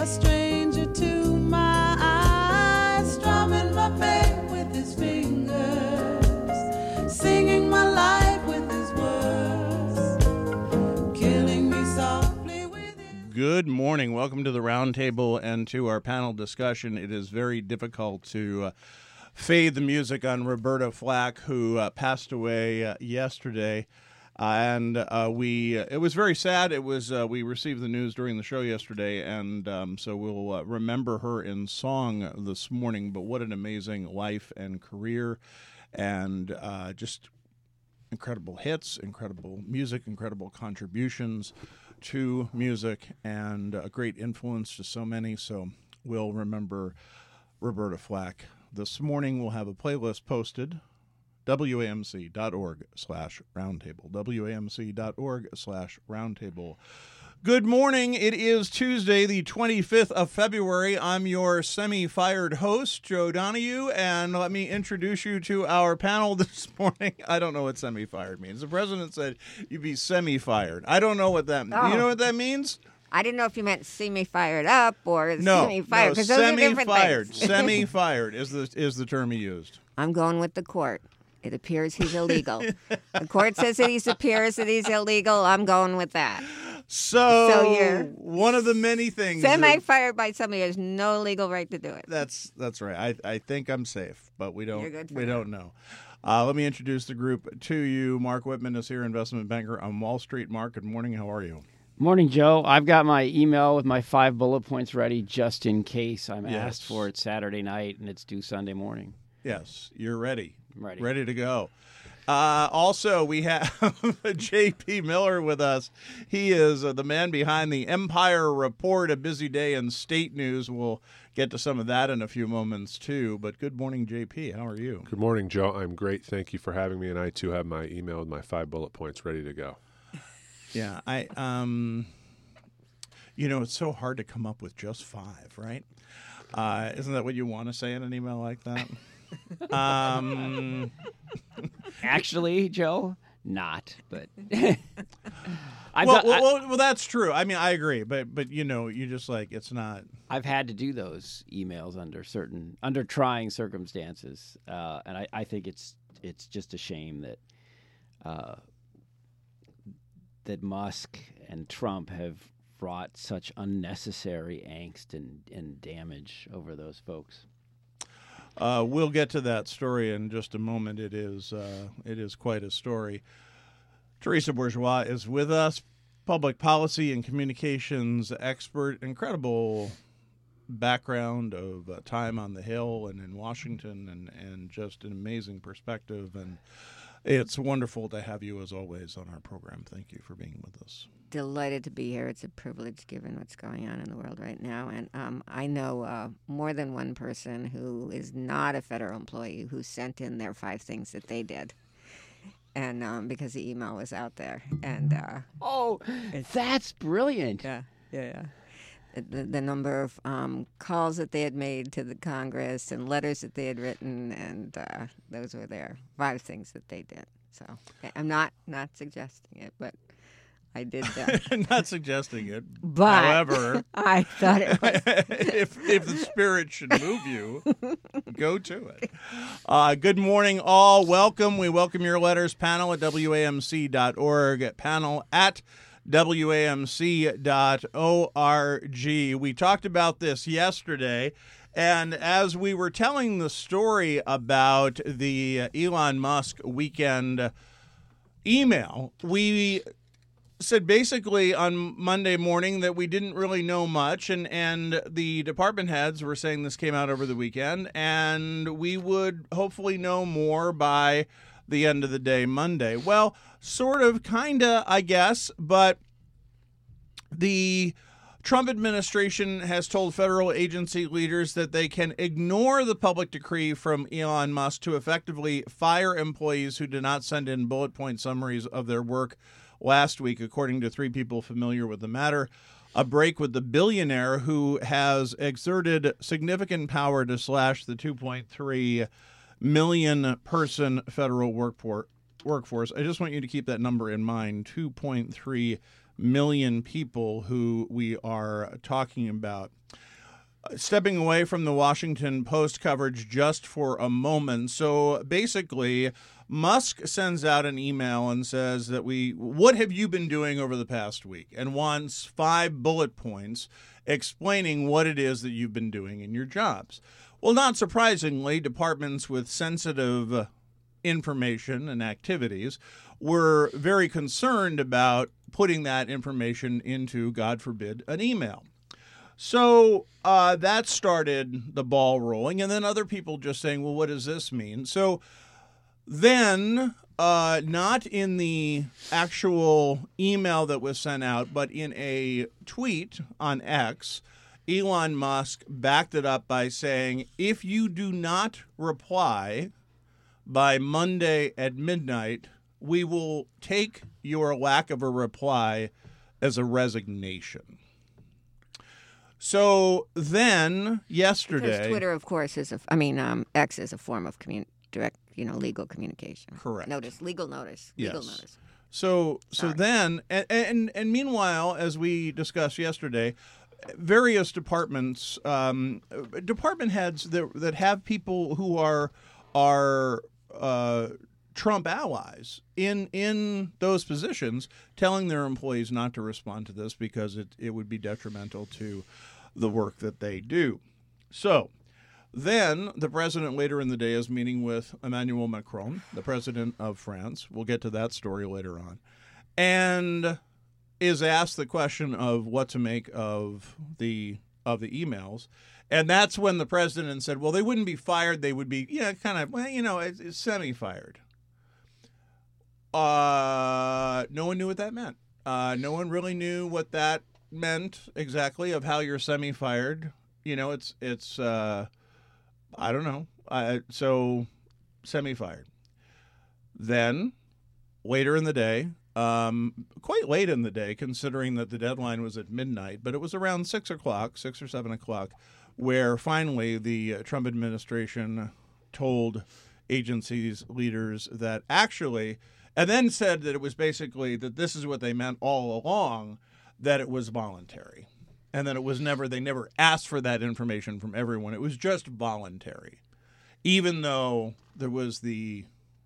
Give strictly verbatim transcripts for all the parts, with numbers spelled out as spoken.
a stranger to my eyes, strumming my pain with his fingers, singing my life with his words, killing me softly with his... Good morning. Welcome to the Roundtable and to our panel discussion. It is very difficult to uh, fade the music on Roberta Flack, who uh, passed away uh, yesterday. Uh, and uh, we, uh, it was very sad. It was, uh, we received the news during the show yesterday, and um, so we'll uh, remember her in song this morning. But what an amazing life and career, and uh, just incredible hits, incredible music, incredible contributions to music, and a great influence to so many. So we'll remember Roberta Flack. This morning we'll have a playlist posted, wamc.org slash roundtable, wamc.org slash roundtable. Good morning. It is Tuesday, the twenty-fifth of February. I'm your semi-fired host, Joe Donahue, and let me introduce you to our panel this morning. I don't know what semi-fired means. The president said you'd be semi-fired. I don't know what that means. Oh. You know what that means? I didn't know if you meant see me fired up or No, see me fired. no, 'Cause those are different semi-fired. things. Semi-fired is the is the term he used. I'm going with the court. It appears he's illegal. The court says that he appears that he's illegal. I'm going with that. So, So you're one of the many things. that- Semi-fired by somebody who has no legal right to do it. That's that's right. I I think I'm safe, but we don't You're good for we now. don't know. Uh, let me introduce the group to you. Mark Whitman is here, investment banker on Wall Street. Mark, good morning. How are you? Morning, Joe. I've got my email with my five bullet points ready just in case I'm Yes. asked for it Saturday night and it's due Sunday morning. Yes, you're ready. I'm ready. Ready to go. Uh, also, we have J P Miller with us. He is uh, the man behind the Empire Report, a busy day in state news. We'll get to some of that in a few moments, too. But good morning, J P. How are you? Good morning, Joe. I'm great. Thank you for having me. And I, too, have my email with my five bullet points ready to go. Yeah, I, um, you know, it's so hard to come up with just five, right? Uh, isn't that what you want to say in an email like that? um, Actually, Joe, not, but I've, well, done- well, well, well, that's true. I mean, I agree, but but you know, you just like it's not. I, I've had to do those emails under certain, under trying circumstances, uh, and I, I think it's it's just a shame that uh, that Musk and Trump have brought such unnecessary angst and, and damage over those folks. Uh, we'll get to that story in just a moment. It is uh, it is quite a story. Teresa Bourgeois is with us, public policy and communications expert, incredible background of uh, time on the Hill and in Washington, and, and just an amazing perspective. And it's wonderful to have you, as always, on our program. Thank you for being with us. Delighted to be here. It's a privilege given what's going on in the world right now. And um, I know uh, more than one person who is not a federal employee who sent in their five things that they did. And um, because the email was out there. And uh, Oh, that's brilliant. yeah, yeah, yeah. The, the number of um, calls that they had made to the Congress and letters that they had written, and uh, those were their five things that they did. So I'm not not suggesting it, but I did that. Not suggesting it. But However, I thought it was. if if the spirit should move you, go to it. Uh, good morning, all. Welcome. We welcome your letters. Panel at W A M C dot org. Panel at W A M C dot org. We talked about this yesterday, and as we were telling the story about the Elon Musk weekend email, we said basically on Monday morning that we didn't really know much, and, and the department heads were saying this came out over the weekend, and we would hopefully know more by the end of the day Monday. Well, sort of, kind of, I guess, but the Trump administration has told federal agency leaders that they can ignore the public decree from Elon Musk to effectively fire employees who did not send in bullet point summaries of their work last week, according to three people familiar with the matter. A break with the billionaire who has exerted significant power to slash the two point three million person federal workforce. I just want you to keep that number in mind, two point three million people who we are talking about. Stepping away from the Washington Post coverage just for a moment. So basically, Musk sends out an email and says that we, what have you been doing over the past week? And wants five bullet points explaining what it is that you've been doing in your jobs. Well, not surprisingly, departments with sensitive information and activities were very concerned about putting that information into, God forbid, an email. So uh, that started the ball rolling, and then other people just saying, well, what does this mean? So then, uh, not in the actual email that was sent out, but in a tweet on X, Elon Musk backed it up by saying, if you do not reply by Monday at midnight, we will take your lack of a reply as a resignation. So then, yesterday, Because Twitter, of course, is a, I mean, um, X is a form of commun- direct, you know, legal communication. Correct. Notice, legal notice, legal Yes. notice. So so Sorry. then, and, and and meanwhile, as we discussed yesterday, various departments, um, department heads that that have people who are are uh, Trump allies in in those positions, telling their employees not to respond to this because it it would be detrimental to the work that they do. So then the president later in the day is meeting with Emmanuel Macron, the president of France. We'll get to that story later on. And is asked the question of what to make of the of the emails. And that's when the president said, well, they wouldn't be fired. They would be, yeah, kind of, well, you know, it's, it's semi-fired. Uh, no one knew what that meant. Uh, no one really knew what that meant exactly of how you're semi-fired. You know, it's, it's uh, I don't know. Uh, so semi-fired. Then later in the day, um, quite late in the day, considering that the deadline was at midnight, but it was around six o'clock, six or seven o'clock, where finally the uh, Trump administration told agencies leaders that actually, and then said that it was basically that this is what they meant all along, that it was voluntary. And that it was never, they never asked for that information from everyone. It was just voluntary. Even though there was the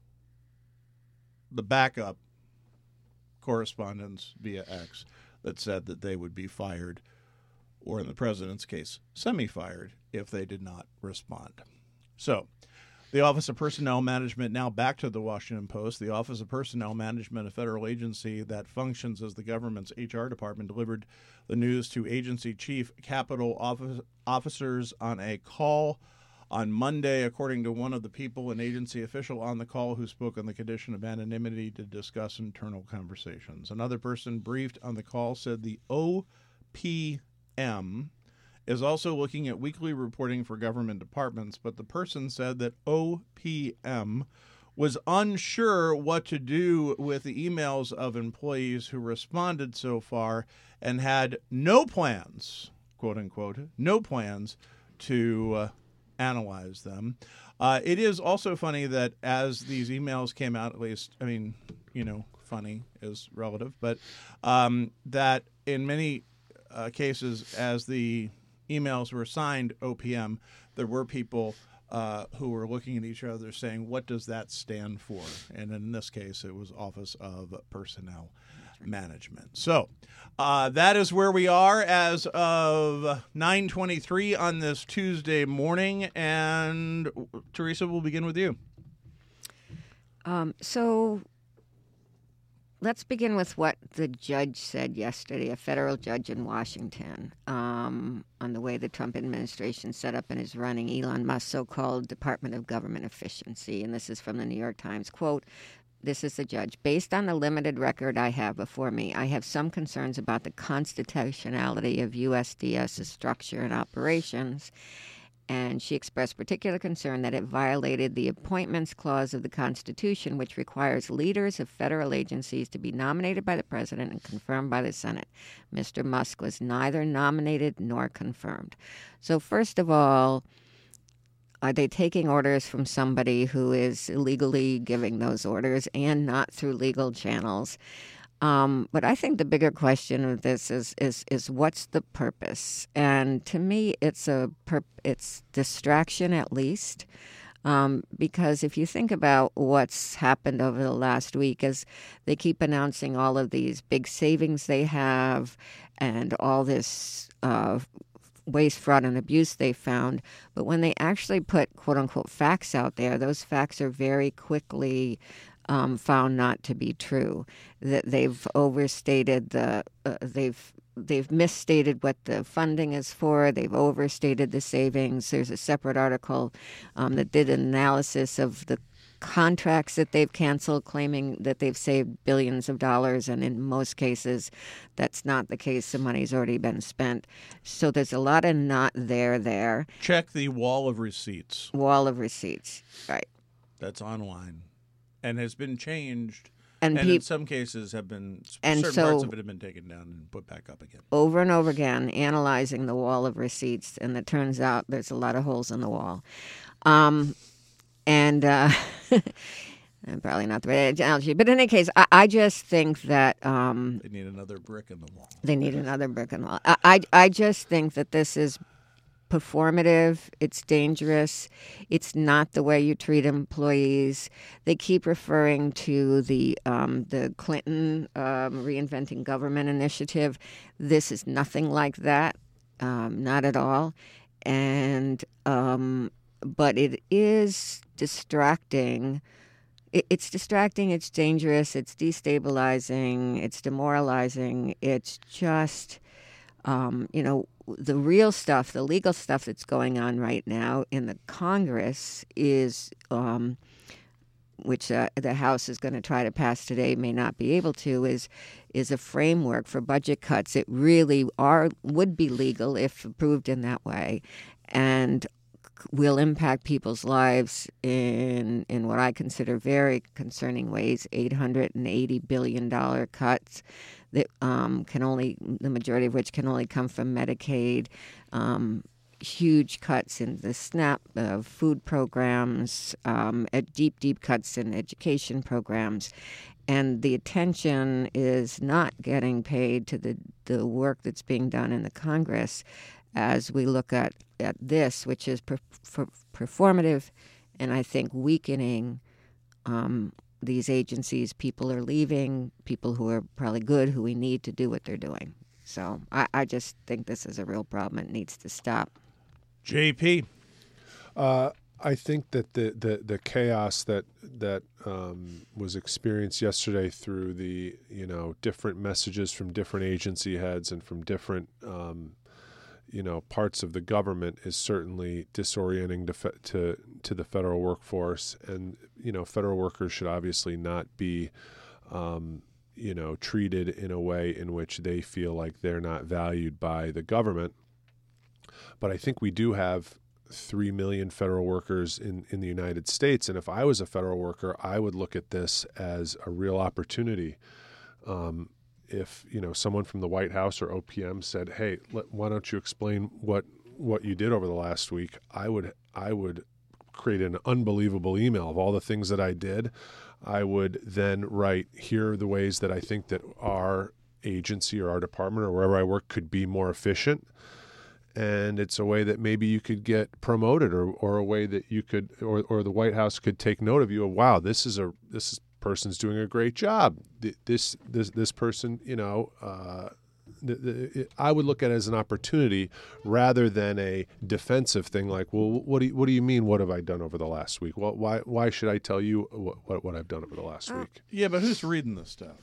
the backup correspondence via X that said that they would be fired, or in the president's case, semi-fired, if they did not respond. So, the Office of Personnel Management, now back to the Washington Post, the Office of Personnel Management, a federal agency that functions as the government's H R department, delivered the news to agency chief Capitol office, officers on a call on Monday, according to one of the people, an agency official on the call who spoke on the condition of anonymity to discuss internal conversations. Another person briefed on the call said the O P M is also looking at weekly reporting for government departments, but the person said that O P M was unsure what to do with the emails of employees who responded so far and had no plans, quote unquote, no plans to uh, analyze them. Uh, it is also funny that as these emails came out, at least, I mean, you know, funny is relative, but um, that in many uh, cases, as the emails were signed O P M, there were people uh, who were looking at each other saying, what does that stand for? And in this case, it was Office of Personnel Management. So uh, that is where we are as of nine twenty-three on this Tuesday morning. And Teresa, we'll begin with you. Um, so let's begin with what the judge said yesterday, a federal judge in Washington, um, on the way the Trump administration set up and is running Elon Musk's so-called Department of Government Efficiency. And this is from the New York Times. Quote, this is the judge. Based on the limited record I have before me, I have some concerns about the constitutionality of U S D S's structure and operations. And she expressed particular concern that it violated the Appointments Clause of the Constitution, which requires leaders of federal agencies to be nominated by the president and confirmed by the Senate. Mister Musk was neither nominated nor confirmed. So first of all, are they taking orders from somebody who is illegally giving those orders and not through legal channels? Um, but I think the bigger question of this is is is what's the purpose? And to me, it's a pur- it's distraction at least. Um, because if you think about what's happened over the last week, as they keep announcing all of these big savings they have and all this uh, waste, fraud, and abuse they found, but when they actually put quote-unquote facts out there, those facts are very quickly um, found not to be true. That they've overstated the, uh, they've They've misstated what the funding is for. They've overstated the savings. There's a separate article um, that did an analysis of the contracts that they've canceled, claiming that they've saved billions of dollars, and in most cases, that's not the case. The money's already been spent. So there's a lot of not there there. Check the wall of receipts. Wall of receipts, right. That's online and has been changed. And, And peop- in some cases have been, And certain so- parts of it have been taken down and put back up again. over and over again, analyzing the wall of receipts, and it turns out there's a lot of holes in the wall. Um, and uh, probably not the right analogy, but in any case, I, I just think that um, They need another brick in the wall. they need another brick in the wall. I, I, I just think that this is performative. It's dangerous. It's not the way you treat employees. They keep referring to the um, the Clinton um, Reinventing Government initiative. This is nothing like that, um, not at all. And um, but it is distracting. It, it's distracting. It's dangerous. It's destabilizing. It's demoralizing. It's just um, you know. The real stuff, the legal stuff that's going on right now in the Congress is, um, which uh, the House is going to try to pass today, may not be able to, is is a framework for budget cuts. It really are would be legal if approved in that way, and will impact people's lives in in what I consider very concerning ways. eight hundred eighty billion dollars cuts that um, can only, the majority of which can only come from Medicaid, um, huge cuts in the SNAP uh, food programs, um, at deep, deep cuts in education programs. And the attention is not getting paid to the, the work that's being done in the Congress as we look at, at this, which is per, per, performative and I think weakening um, these agencies. People are leaving, people who are probably good, who we need to do what they're doing. So I, I just think this is a real problem. It needs to stop. J P. Uh, I think that the, the, the chaos that that um, was experienced yesterday through the you know different messages from different agency heads and from different um, you know parts of the government is certainly disorienting to, fe- to to the federal workforce. And you know federal workers should obviously not be um, you know treated in a way in which they feel like they're not valued by the government. But I think we do have three million federal workers in, in the United States. And if I was a federal worker, I would look at this as a real opportunity. Um, if, you know, someone from the White House or O P M said, hey, let, why don't you explain what, what you did over the last week? I would, I would create an unbelievable email of all the things that I did. I would then write, here are the ways that I think that our agency or our department or wherever I work could be more efficient. And it's a way that maybe you could get promoted, or, or a way that you could, or, or the White House could take note of you. Wow, this is a this is, person's doing a great job. This this this person, you know, uh, the, the, it, I would look at it as an opportunity rather than a defensive thing. Like, well, what do you, what do you mean? What have I done over the last week? Well, why why should I tell you what what, what I've done over the last Uh, week? Yeah, but who's reading this stuff?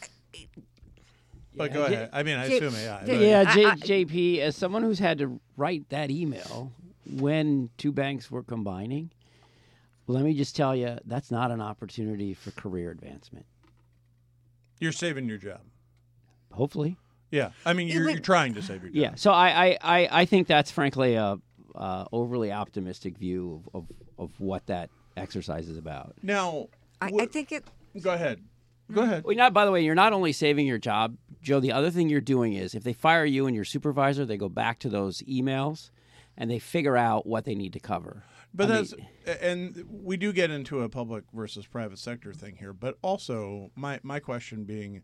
But go J- ahead. I mean, I J- assume yeah. J- but- Yeah, J, I- I- J P, as someone who's had to write that email when two banks were combining, let me just tell you, that's not an opportunity for career advancement. You're saving your job. Hopefully. Yeah. I mean, you're, but- you're trying to save your job. Yeah, so I, I, I, I think that's frankly a uh, overly optimistic view of, of, of what that exercise is about. Now, I, what- I think it. go ahead. Go ahead. Well, not, by the way, you're not only saving your job, Joe, the other thing you're doing is if they fire you and your supervisor, they go back to those emails and they figure out what they need to cover. But I that's mean- and we do get into a public versus private sector thing here. But also, my my question being,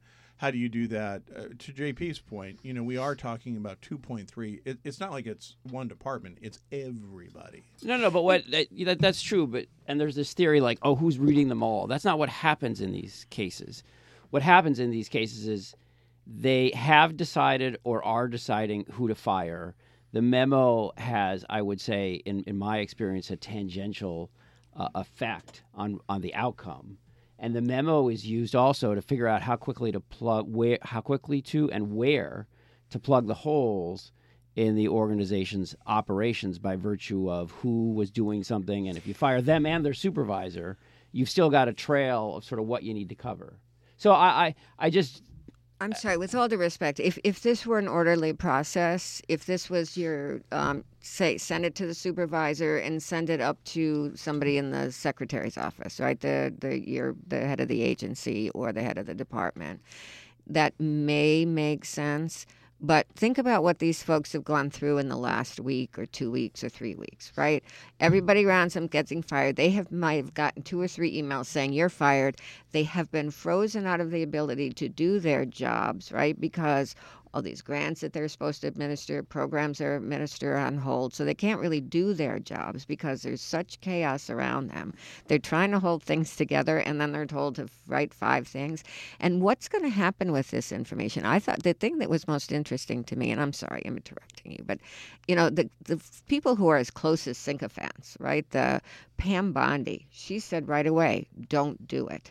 how do you do that? Uh, to J P's point, you know, we are talking about two point three. It, it's not like it's one department; it's everybody. No, no, but what that, that, that's true. But and there's this theory like, oh, who's reading them all? That's not what happens in these cases. What happens in these cases is they have decided or are deciding who to fire. The memo has, I would say, in, in my experience, a tangential uh, effect on, on the outcome. And the memo is used also to figure out how quickly to plug where, how quickly to and where to plug the holes in the organization's operations by virtue of who was doing something. And if you fire them and their supervisor, you've still got a trail of sort of what you need to cover. So I, I, I just. I'm sorry, with all due respect, if if this were an orderly process, if this was your, um, say, send it to the supervisor and send it up to somebody in the secretary's office, right, the the your the head of the agency or the head of the department, that may make sense. But think about what these folks have gone through in the last week or two weeks or three weeks, right? Everybody around them getting fired. They have might have gotten two or three emails saying you're fired. They have been frozen out of the ability to do their jobs, right? Because all these grants that they're supposed to administer, programs are administered on hold. So they can't really do their jobs because there's such chaos around them. They're trying to hold things together, and then they're told to write five things. And what's going to happen with this information? I thought the thing that was most interesting to me, and I'm sorry, I'm interrupting you, but, you know, the, the people who are as close as sycophants, right? The Pam Bondi, she said right away, don't do it.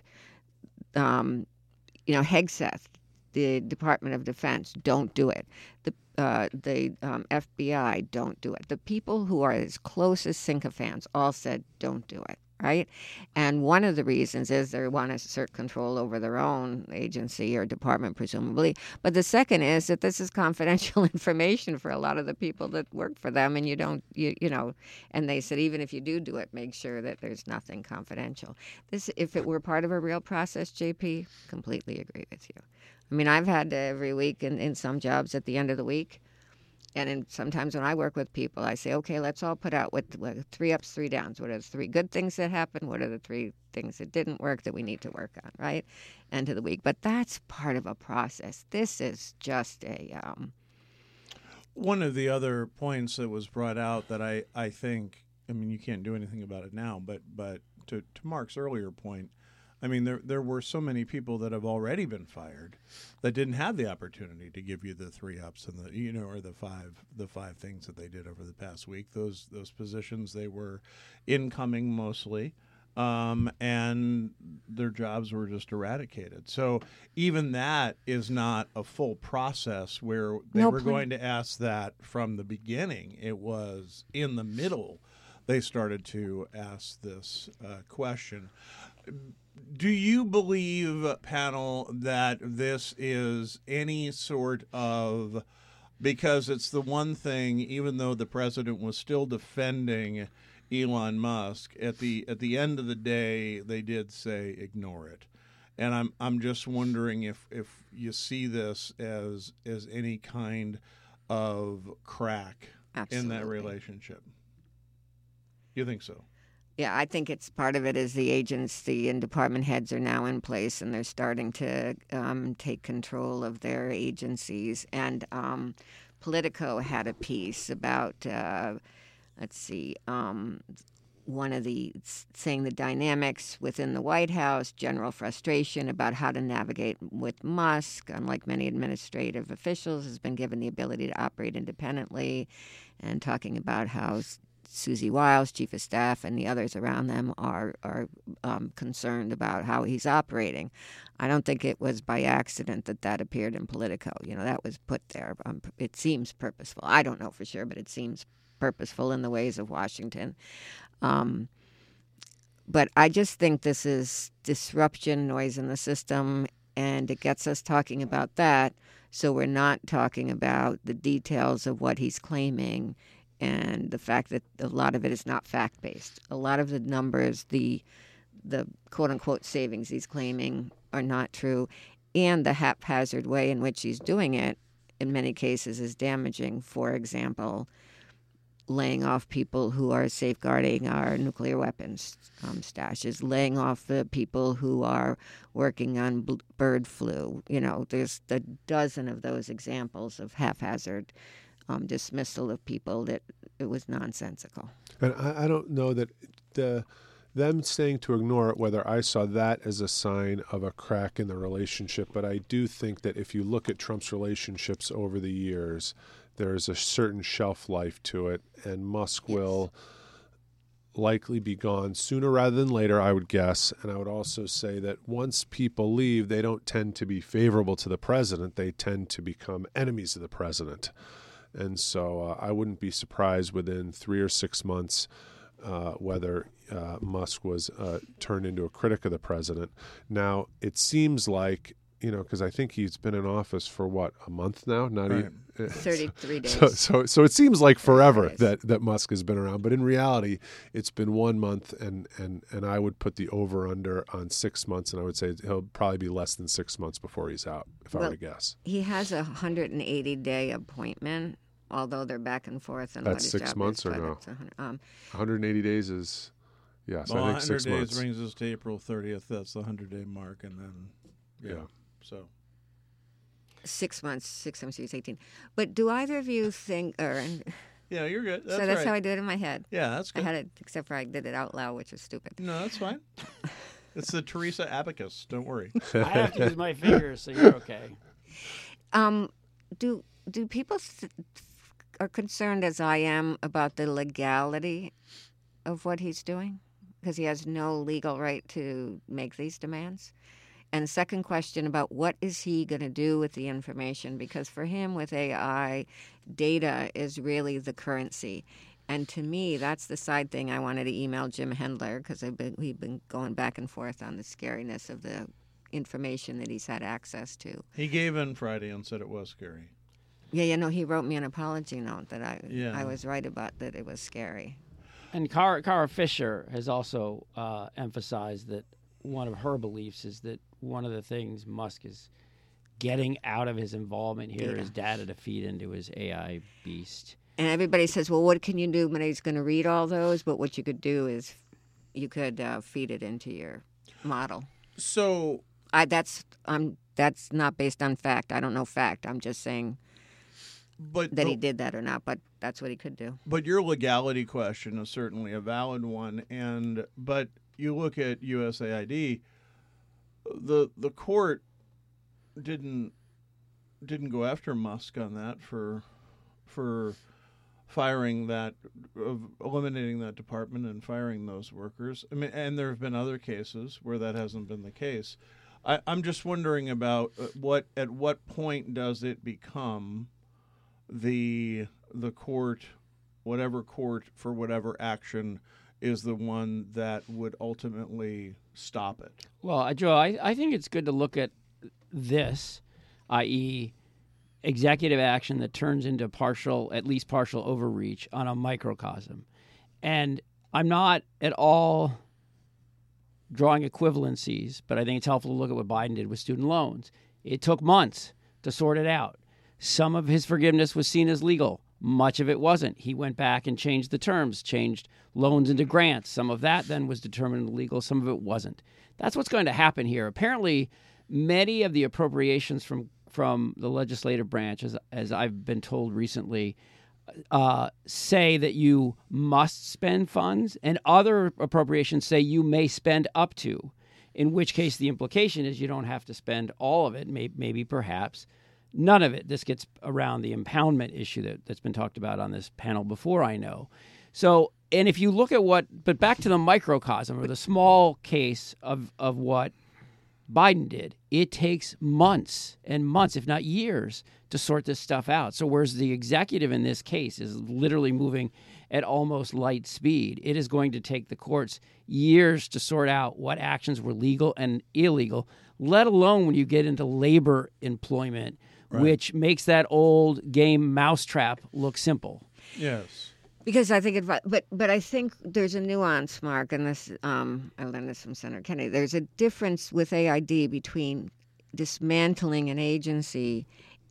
Um, you know, Hegseth, the Department of Defense, don't do it. The uh, the um, F B I, don't do it. The people who are as close as sycophants all said, don't do it, right? And one of the reasons is they want to assert control over their own agency or department, presumably. But the second is that this is confidential information for a lot of the people that work for them, and you don't, you you know, and they said, even if you do do it, make sure that there's nothing confidential. This, if it were part of a real process, J P, completely agree with you. I mean, I've had to every week in, in some jobs at the end of the week, and in, sometimes when I work with people, I say, okay, let's all put out what, what three ups, three downs. What are the three good things that happened? What are the three things that didn't work that we need to work on, right? End of the week. But that's part of a process. This is just a... Um... One of the other points that was brought out that I, I think, I mean, you can't do anything about it now, but but to, to Mark's earlier point, I mean, there there were so many people that have already been fired that didn't have the opportunity to give you the three ups and the you know or the five the five things that they did over the past week. Those those positions, they were incoming mostly, um, and their jobs were just eradicated. So even that is not a full process where they No were plan. going to ask that from the beginning. It was in the middle they started to ask this uh, question. Do you believe, panel, that this is any sort of, because it's the one thing, even though the president was still defending Elon Musk, at the at the end of the day, they did say ignore it. And I'm I'm just wondering if, if you see this as as any kind of crack in that Absolutely. relationship. You think so? Yeah, I think it's part of it is the agency and department heads are now in place, and they're starting to um, take control of their agencies. And um, Politico had a piece about, uh, let's see, um, one of the saying the dynamics within the White House, general frustration about how to navigate with Musk, unlike many administrative officials, has been given the ability to operate independently, and talking about how Susie Wiles, chief of staff, and the others around them are are um, concerned about how he's operating. I don't think it was by accident that that appeared in Politico. You know, that was put there. Um, it seems purposeful. I don't know for sure, but it seems purposeful in the ways of Washington. Um, but I just think this is disruption, noise in the system, and it gets us talking about that. So we're not talking about the details of what he's claiming and the fact that a lot of it is not fact-based. A lot of the numbers, the the quote-unquote savings he's claiming are not true, and the haphazard way in which he's doing it, in many cases, is damaging. For example, laying off people who are safeguarding our nuclear weapons um, stashes, laying off the people who are working on b- bird flu. You know, there's a dozen of those examples of haphazard um, dismissal of people that it was nonsensical. And I, I don't know that the them saying to ignore it, whether I saw that as a sign of a crack in the relationship, but I do think that if you look at Trump's relationships over the years, there is a certain shelf life to it, and Musk Yes. will likely be gone sooner rather than later, I would guess. And I would also say that once people leave, they don't tend to be favorable to the president. They tend to become enemies of the president. And so uh, I wouldn't be surprised within three or six months uh, whether uh, Musk was uh, turned into a critic of the president. Now, it seems like, you know, because I think he's been in office for, what, a month now? Not Right. even, thirty-three days. So, so, so it seems like forever days. that, that Musk has been around. But in reality, it's been one month, and, and, and I would put the over-under on six months, and I would say he'll probably be less than six months before he's out, if I Well, were to guess. He has a one hundred eighty day appointment, although they're back and forth. On That's what his six job months is, or but no? it's a hundred- um, one hundred eighty days is, yes, Well, I think one hundred six days months. brings us to April thirtieth. That's the hundred-day mark, and then, yeah, Yeah. so. six months, six times he was eighteen. But do either of you think, or Yeah, you're good. That's so that's right. how I did it in my head. Yeah, that's I good. had it, except for I did it out loud, which is stupid. No, that's fine. It's the Teresa Abacus. Don't worry. I have to use my fingers, so you're okay. Um, do do people th- are concerned as I am about the legality of what he's doing? Because he has no legal right to make these demands. And second question about what is he going to do with the information? Because for him, with A I, data is really the currency. And to me, that's the side thing I wanted to email Jim Hendler, because been, we've been going back and forth on the scariness of the information that he's had access to. He gave in Friday and said it was scary. Yeah, you know, he wrote me an apology note that I Yeah. I was right about, that it was scary. And Cara, Cara Fisher has also uh, emphasized that one of her beliefs is that one of the things Musk is getting out of his involvement here Data. is data to feed into his A I beast. And everybody says, well, what can you do when he's going to read all those? But what you could do is you could uh, feed it into your model. So, I that's I'm that's not based on fact. I don't know fact. I'm just saying but that he the- did that or not, but that's what he could do. But your legality question is certainly a valid one, and but you look at U S A I D, the the court didn't didn't go after Musk on that for for firing that, of eliminating that department and firing those workers. I mean, and there have been other cases where that hasn't been the case. I, I'm just wondering about uh, what at what point does it become the the court, whatever court for whatever action, is the one that would ultimately stop it? Well, uh, Joe, I, I think it's good to look at this, that is, executive action that turns into partial, at least partial overreach on a microcosm. And I'm not at all drawing equivalencies, but I think it's helpful to look at what Biden did with student loans. It took months to sort it out. Some of his forgiveness was seen as legal. Much of it wasn't. He went back and changed the terms, changed loans into grants. Some of that then was determined illegal. Some of it wasn't. That's what's going to happen here. Apparently, many of the appropriations from from the legislative branch, as, as I've been told recently, uh, say that you must spend funds, and other appropriations say you may spend up to, in which case the implication is you don't have to spend all of it, may, maybe perhaps none of it. This gets around the impoundment issue that, that's been talked about on this panel before, I know. So, and if you look at what, but back to the microcosm or the small case of, of what Biden did, it takes months and months, if not years, to sort this stuff out. So whereas the executive in this case is literally moving at almost light speed, it is going to take the courts years to sort out what actions were legal and illegal, let alone when you get into labor employment, Right. which makes that old game mousetrap look simple. Yes. Because I think it, but but I think there's a nuance, Mark, and this um, I learned this from Senator Kennedy. There's a difference with A I D between dismantling an agency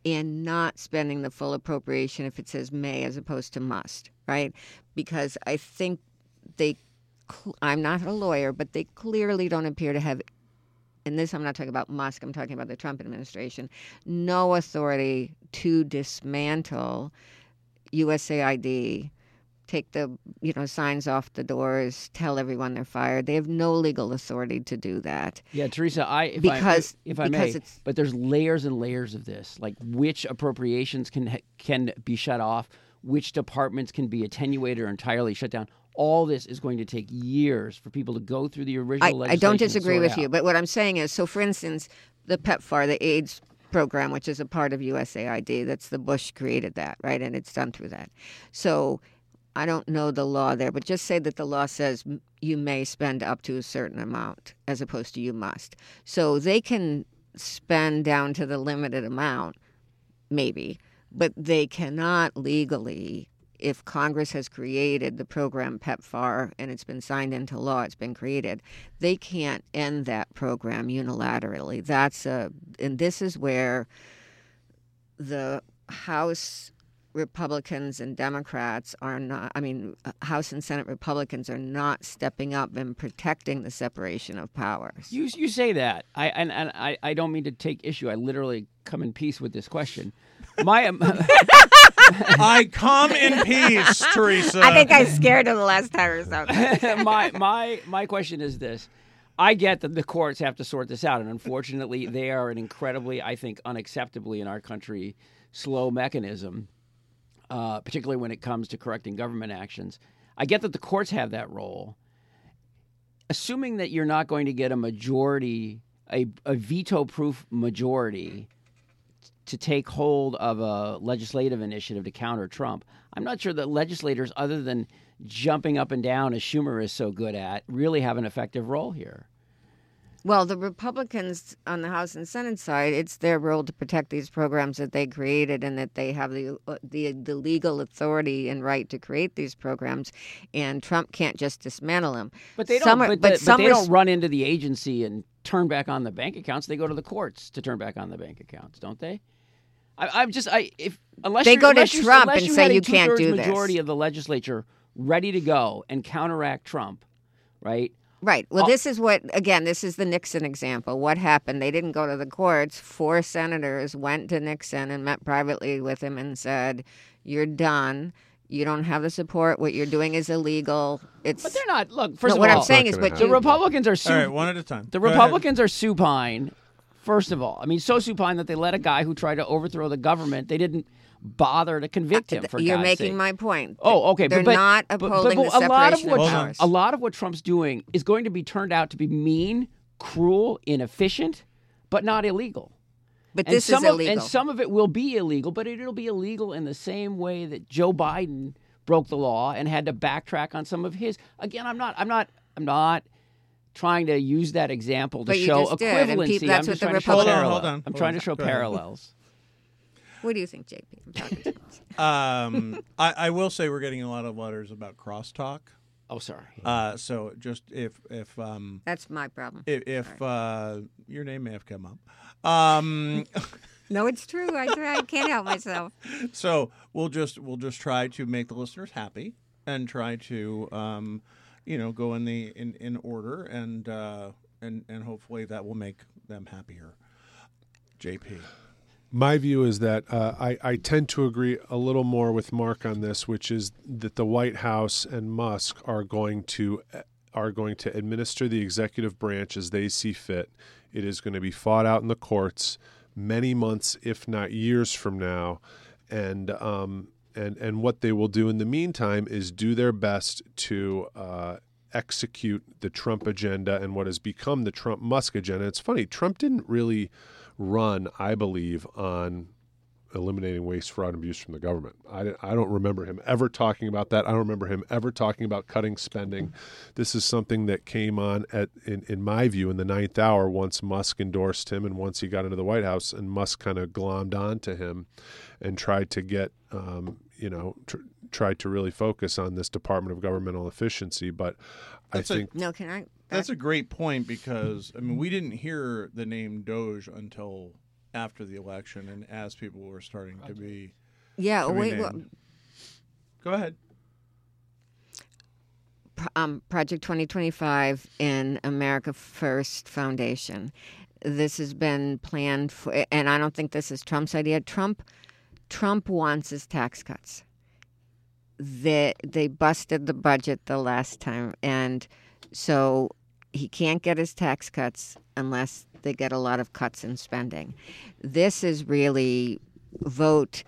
and not spending the full appropriation if it says may as opposed to must, right? Because I think they, cl- I'm not a lawyer, but they clearly don't appear to have, and this I'm not talking about Musk, I'm talking about the Trump administration, no authority to dismantle U S A I D, take the you know signs off the doors, tell everyone they're fired. They have no legal authority to do that. Yeah, Teresa, I if Because- I, if I because may, it's- but there's layers and layers of this. Like which appropriations can can be shut off, which departments can be attenuated or entirely shut down. All this is going to take years for people to go through the original I, I legislation. don't and disagree sort with out. you, but what I'm saying is, so for instance, the PEPFAR, the AIDS program, which is a part of U S A I D, that's the Bush created that, right? And it's done through that. So I don't know the law there, but just say that the law says m- you may spend up to a certain amount as opposed to you must. So they can spend down to the limited amount, maybe, but they cannot legally, if Congress has created the program PEPFAR and it's been signed into law, it's been created, they can't end that program unilaterally. That's a, and this is where the House Republicans and Democrats are not, I mean, House and Senate Republicans are not stepping up and protecting the separation of powers. You you say that. I and, and I, I don't mean to take issue. I literally come in peace with this question. My um, I come in peace, Teresa. I think I scared him the last time or something. my my my question is this. I get that the courts have to sort this out, and unfortunately, they are an incredibly, I think, unacceptably in our country, slow mechanism. Uh, particularly when it comes to correcting government actions. I get that the courts have that role. Assuming that you're not going to get a majority, a, a veto-proof majority to take hold of a legislative initiative to counter Trump, I'm not sure that legislators, other than jumping up and down as Schumer is so good at, really have an effective role here. Well, the Republicans on the House and Senate side, it's their role to protect these programs that they created and that they have the uh, the the legal authority and right to create these programs, and Trump can't just dismantle them. But they don't. Some are- but, but the- but some they res- don't run into the agency and turn back on the bank accounts. They go to the courts to turn back on the bank accounts, don't they? I, I'm just I if unless They you're- go to unless you- Trump unless and you say had a you can't two-thirds do this. majority of the legislature ready to go and counteract Trump, right? Right. Well, Oh. this is what, again, this is the Nixon example. What happened? They didn't go to the courts. Four senators went to Nixon and met privately with him and said, you're done. You don't have the support. What you're doing is illegal. It's But they're not. Look, first no, of what all, I'm saying It's is, not but gonna the you, Republicans are All su- right, one at a time. the Go ahead. Republicans are supine. First of all, I mean, so supine that they let a guy who tried to overthrow the government. They didn't bother to convict him. For you're God's making sake. my point. Oh, okay. They're but, but, not but- but- upholding but the a lot of separation what of Hold on. powers. a lot of what Trump's doing is going to be turned out to be mean, cruel, inefficient, but not illegal. But And this some is of, illegal. And some of it will be illegal, but it'll be illegal in the same way that Joe Biden broke the law and had to backtrack on some of his. Again, I'm not. I'm not. I'm not trying to use that example to But you show just did, and equivalency. peop- that's I'm just what the trying to show Hold on, parallel. hold on, I'm hold trying on. to show Go ahead. parallels. What do you think, J P? I'm talking too much. Um, I, I will say we're getting a lot of letters about crosstalk. Oh, sorry. Uh, so just if if um, That's my problem. if, if uh, your name may have come up, um, No, it's true. I, I can't help myself. so we'll just we'll just try to make the listeners happy and try to um, you know go in the in, in order and uh, and and hopefully that will make them happier. J P. My view is that uh, I, I tend to agree a little more with Mark on this, which is that the White House and Musk are going to are going to administer the executive branch as they see fit. It is going to be fought out in the courts many months, if not years from now, and um, and and what they will do in the meantime is do their best to uh, execute the Trump agenda and what has become the Trump-Musk agenda. It's funny, Trump didn't really run, I believe, on eliminating waste, fraud, and abuse from the government. I, I don't remember him ever talking about that. I don't remember him ever talking about cutting spending. This is something that came on, at, in, in my view, in the ninth hour once Musk endorsed him and once he got into the White House, and Musk kind of glommed onto him and tried to get, um, you know, tr- tried to really focus on this Department of Governmental Efficiency. But That's I a- think No, can I? That's a great point because I mean we didn't hear the name Doge until after the election and as people were starting to be. Yeah, to be wait. Well, named. Go ahead. um, Project twenty twenty-five and America First Foundation. This has been planned for, and I don't think this is Trump's idea. Trump, Trump wants his tax cuts. They they busted the budget the last time, and so he can't get his tax cuts unless they get a lot of cuts in spending. This is really Vote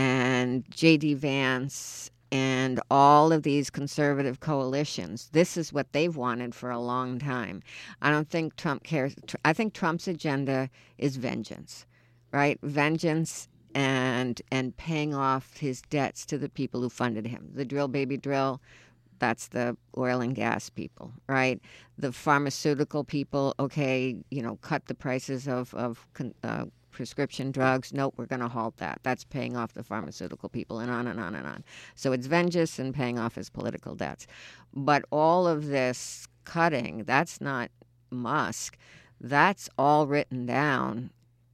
and J D Vance and all of these conservative coalitions. This is what they've wanted for a long time. I don't think Trump cares. I think Trump's agenda is vengeance, right? Vengeance and and paying off his debts to the people who funded him. The drill baby drill, that's the oil and gas people, right? The pharmaceutical people, okay, you know, cut the prices of, of uh, prescription drugs. Nope, we're going to halt that. That's paying off the pharmaceutical people, and on and on and on. So it's vengeance and paying off his political debts. But all of this cutting, that's not Musk. That's all written down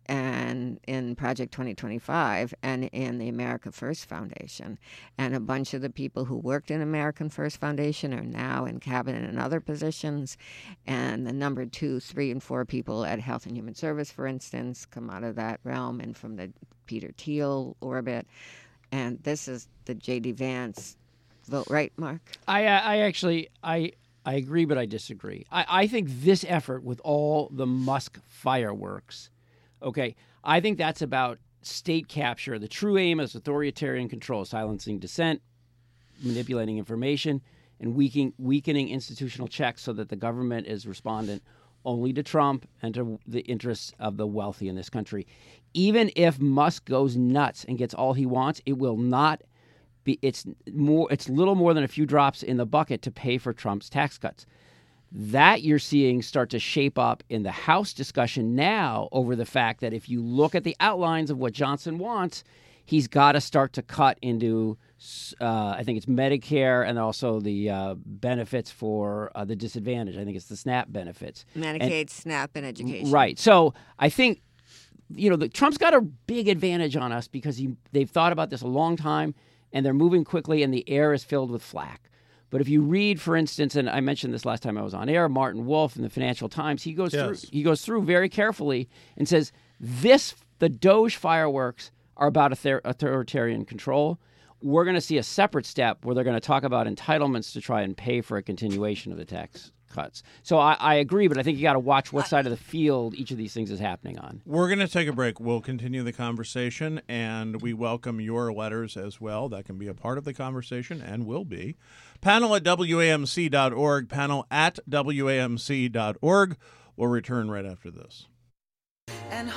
and in Project twenty twenty-five and in the America First Foundation. And a bunch of the people who worked in American First Foundation are now in cabinet and other positions. And the number two, three, and four people at Health and Human Service, for instance, come out of that realm and from the Peter Thiel orbit. And this is the J D Vance vote, right, Mark? I I actually I I agree, but I disagree. I, I think this effort with all the Musk fireworks, okay, I think that's about state capture. The true aim is authoritarian control, silencing dissent, manipulating information, and weakening, weakening institutional checks so that the government is respondent only to Trump and to the interests of the wealthy in this country. Even if Musk goes nuts and gets all he wants, it will not be. It's more. It's little more than a few drops in the bucket to pay for Trump's tax cuts. That you're seeing start to shape up in the House discussion now over the fact that if you look at the outlines of what Johnson wants, he's got to start to cut into, uh, I think it's Medicare and also the uh, benefits for uh, the disadvantaged. I think it's the SNAP benefits. Medicaid, and, SNAP, and education. Right. So I think, you know, the, Trump's got a big advantage on us because he, they've thought about this a long time and they're moving quickly and the air is filled with flack. But if you read, for instance, and I mentioned this last time I was on air, Martin Wolf in the Financial Times, he goes Yes. through he goes through very carefully and says this the Doge fireworks are about author- authoritarian control. We're going to see a separate step where they're going to talk about entitlements to try and pay for a continuation of the tax cuts. So I, I agree, but I think you got to watch what side of the field each of these things is happening on. We're going to take a break. We'll continue the conversation, and we welcome your letters as well. That can be a part of the conversation and will be. Panel at W A M C dot org, panel at W A M C dot org. We'll return right after this. And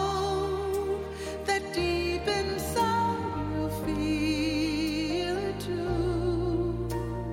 hope that deep inside you feel it too.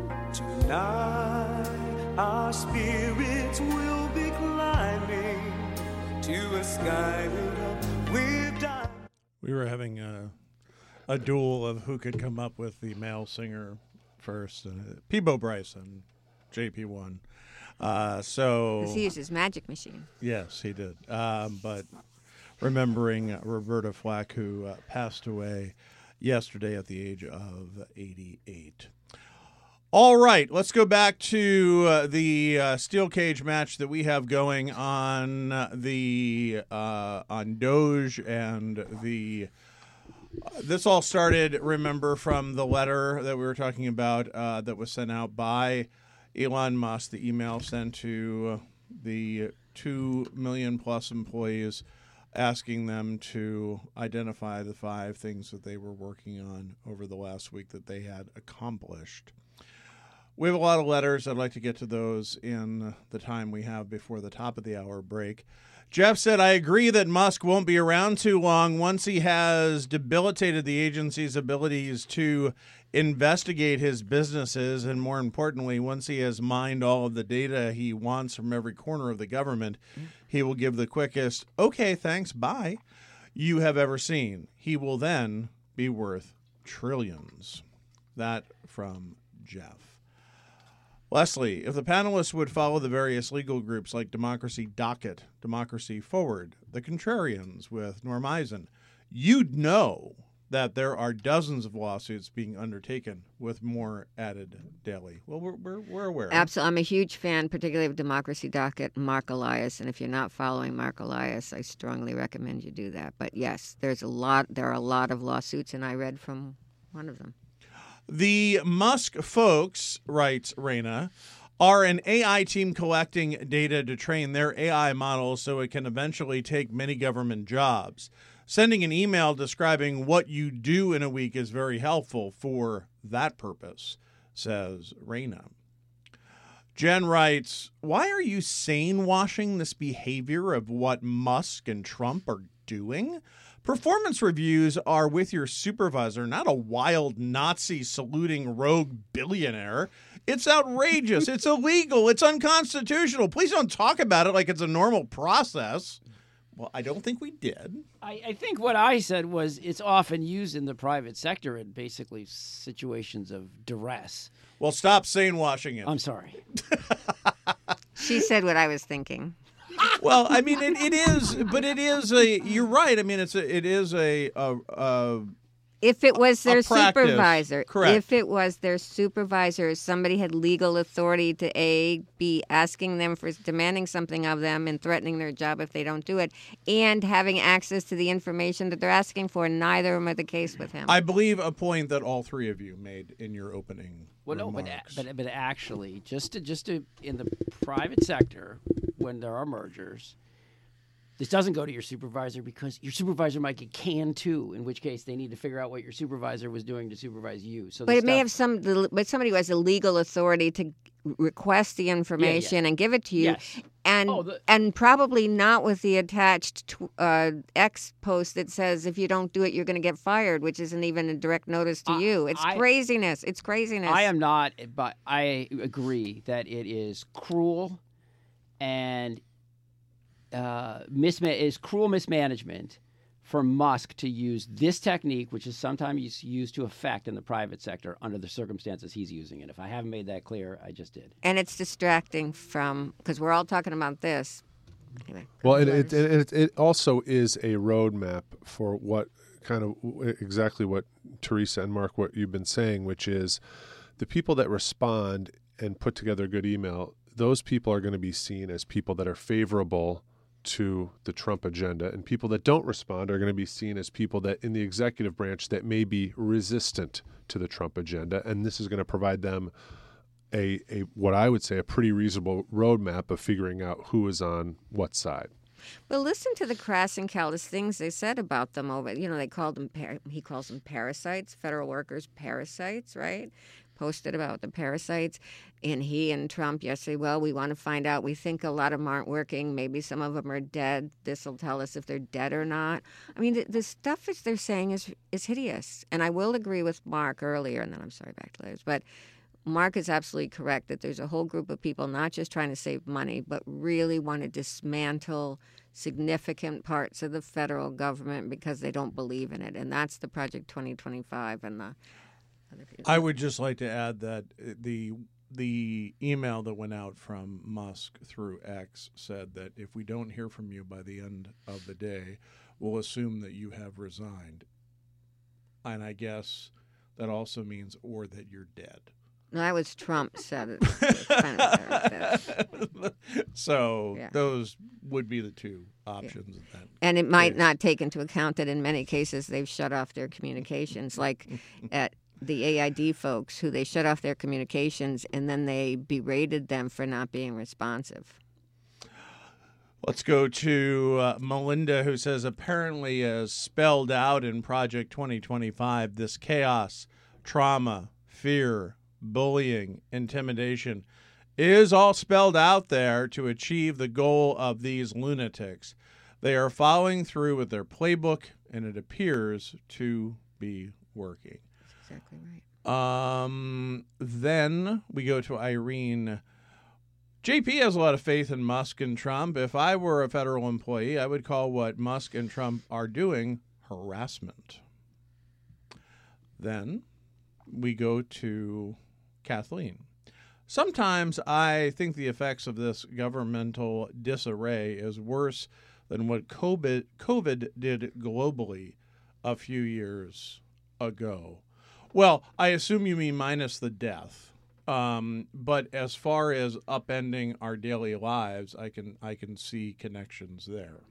Tonight, our spirits will be climbing to a sky lit up with diamonds. We were having a, a duel of who could come up with the male singer first. Uh, Peebo Bryson, J P won. Uh, so Because he used his magic machine. yes, he did. Um, but remembering uh, Roberta Flack, who uh, passed away yesterday at the age of eighty-eight. All right, let's go back to uh, the uh, steel cage match that we have going on uh, the uh, on Doge and the. Uh, this all started, remember, from the letter that we were talking about uh, that was sent out by Elon Musk, the email sent to the two million plus employees asking them to identify the five things that they were working on over the last week that they had accomplished. We have a lot of letters. I'd like to get to those in the time we have before the top of the hour break. Jeff said, I agree that Musk won't be around too long once he has debilitated the agency's abilities to investigate his businesses, and more importantly, once he has mined all of the data he wants from every corner of the government, he will give the quickest, okay, thanks, bye, you have ever seen. He will then be worth trillions. That from Jeff. Leslie, if the panelists would follow the various legal groups like Democracy Docket, Democracy Forward, the Contrarians with Norm Eisen, you'd know that there are dozens of lawsuits being undertaken with more added daily. Well, we're, we're, we're aware. Absolutely. I'm a huge fan, particularly of Democracy Docket, Mark Elias. And if you're not following Mark Elias, I strongly recommend you do that. But yes, there's a lot. There are a lot of lawsuits, and I read from one of them. The Musk folks, writes Raina, are an A I team collecting data to train their A I models so it can eventually take many government jobs. Sending an email describing what you do in a week is very helpful for that purpose, says Raina. Jen writes, why are you sane washing this behavior of what Musk and Trump are doing? Performance reviews are with your supervisor, not a wild Nazi saluting rogue billionaire. It's outrageous. It's illegal. It's unconstitutional. Please don't talk about it like it's a normal process. Well, I don't think we did. I, I think what I said was it's often used in the private sector in basically situations of duress. Well, stop sane washing it. I'm sorry. She said what I was thinking. Well, I mean, it, it is, but it is a. You're right. I mean, it's a. It is a. a, a If it was their a practice. supervisor, Correct. if it was their supervisor, somebody had legal authority to A, be asking them for demanding something of them and threatening their job if they don't do it, and having access to the information that they're asking for, neither of them are the case with him. I believe a point that all three of you made in your opening Well, no, but, remarks. but but actually, just to just to in the private sector, when there are mergers, this doesn't go to your supervisor because your supervisor might get canned too. In which case, they need to figure out what your supervisor was doing to supervise you. So, but the it may stuff- have some, but somebody who has a legal authority to request the information and give it to you, Yes. and Oh, the- and probably not with the attached tw- uh, X post that says if you don't do it, you're going to get fired, which isn't even a direct notice to I- you. It's I- craziness. It's craziness. I am not, but I agree that it is cruel and uh, misma- is cruel mismanagement for Musk to use this technique, which is sometimes used to effect in the private sector under the circumstances he's using it. If I haven't made that clear, I just did. And it's distracting from, because we're all talking about this. Anyway. Well, it, it, it, it also is a roadmap for what kind of exactly what Teresa and Mark, what you've been saying, which is the people that respond and put together a good email, those people are going to be seen as people that are favorable to the Trump agenda, and people that don't respond are going to be seen as people that in the executive branch that may be resistant to the Trump agenda, and this is going to provide them a, a what I would say a pretty reasonable roadmap of figuring out who is on what side. Well, listen to the crass and callous things they said about them over. You know, they called them. Par- he calls them parasites, federal workers, parasites, right? Posted about the parasites, and he and Trump yesterday. Well, we want to find out. We think a lot of them aren't working. Maybe some of them are dead. This will tell us if they're dead or not. I mean, the, the stuff that they're saying is is hideous. And I will agree with Mark earlier, and then I'm sorry back to Liz, but Mark is absolutely correct that there's a whole group of people not just trying to save money, but really want to dismantle significant parts of the federal government because they don't believe in it. And that's the Project twenty twenty-five and the other people. I would just like to add that the the email that went out from Musk through X said that if we don't hear from you by the end of the day, we'll assume that you have resigned. And I guess that also means or that you're dead. No, that was Trump said it. It's kind of So Yeah. those would be the two options. Of that. And it might case. not take into account that in many cases they've shut off their communications, like at the A I D folks, who they shut off their communications and then they berated them for not being responsive. Let's go to uh, Melinda, who says, apparently as spelled out in Project twenty twenty-five, this chaos, trauma, fear, bullying, intimidation is all spelled out there to achieve the goal of these lunatics. They are following through with their playbook, and it appears to be working. Exactly right. Um, then we go to Irene. J P has a lot of faith in Musk and Trump. If I were a federal employee, I would call what Musk and Trump are doing harassment. Then we go to Kathleen. Sometimes I think the effects of this governmental disarray is worse than what COVID, COVID did globally a few years ago. Well, I assume you mean minus the death. Um, but as far as upending our daily lives, I can I can see connections there.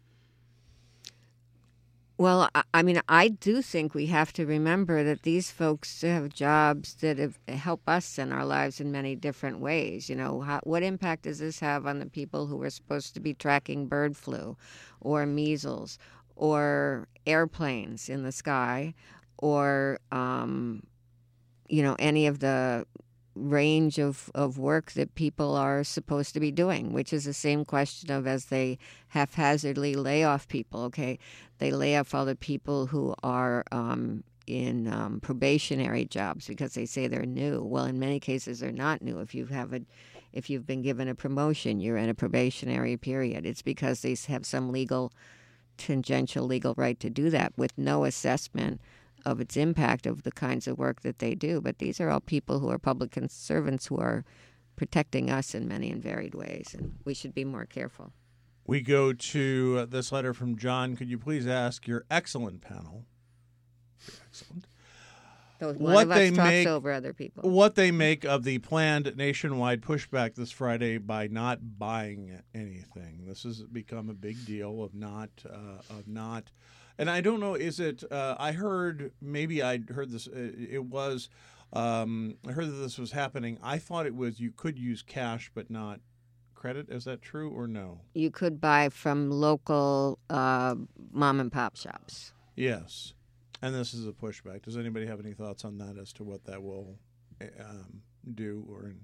Well, I- I mean, I do think we have to remember that these folks have jobs that have, help us in our lives in many different ways. You know, how, what impact does this have on the people who are supposed to be tracking bird flu or measles or airplanes in the sky or, um, you know, any of the range of, of work that people are supposed to be doing, which is the same question of as they haphazardly lay off people, okay? They lay off all the people who are um, in um, probationary jobs because they say they're new. Well, in many cases, they're not new. If you have a, if you've been given a promotion, you're in a probationary period. It's because they have some legal, tangential legal right to do that with no assessment of its impact of the kinds of work that they do. But these are all people who are public servants who are protecting us in many and varied ways, and we should be more careful. We go to this letter from John. Could you please ask your excellent panel, excellent, Though one what of us they talks make, over other people. what they make of the planned nationwide pushback this Friday by not buying anything? This has become a big deal of not, uh, of not, and I don't know. Is it? Uh, I heard maybe I heard this. It was. Um, I heard that this was happening. I thought it was you could use cash but not credit. Is that true or no? You could buy from local uh, mom and pop shops. Yes. And this is a pushback. Does anybody have any thoughts on that as to what that will um, do or in,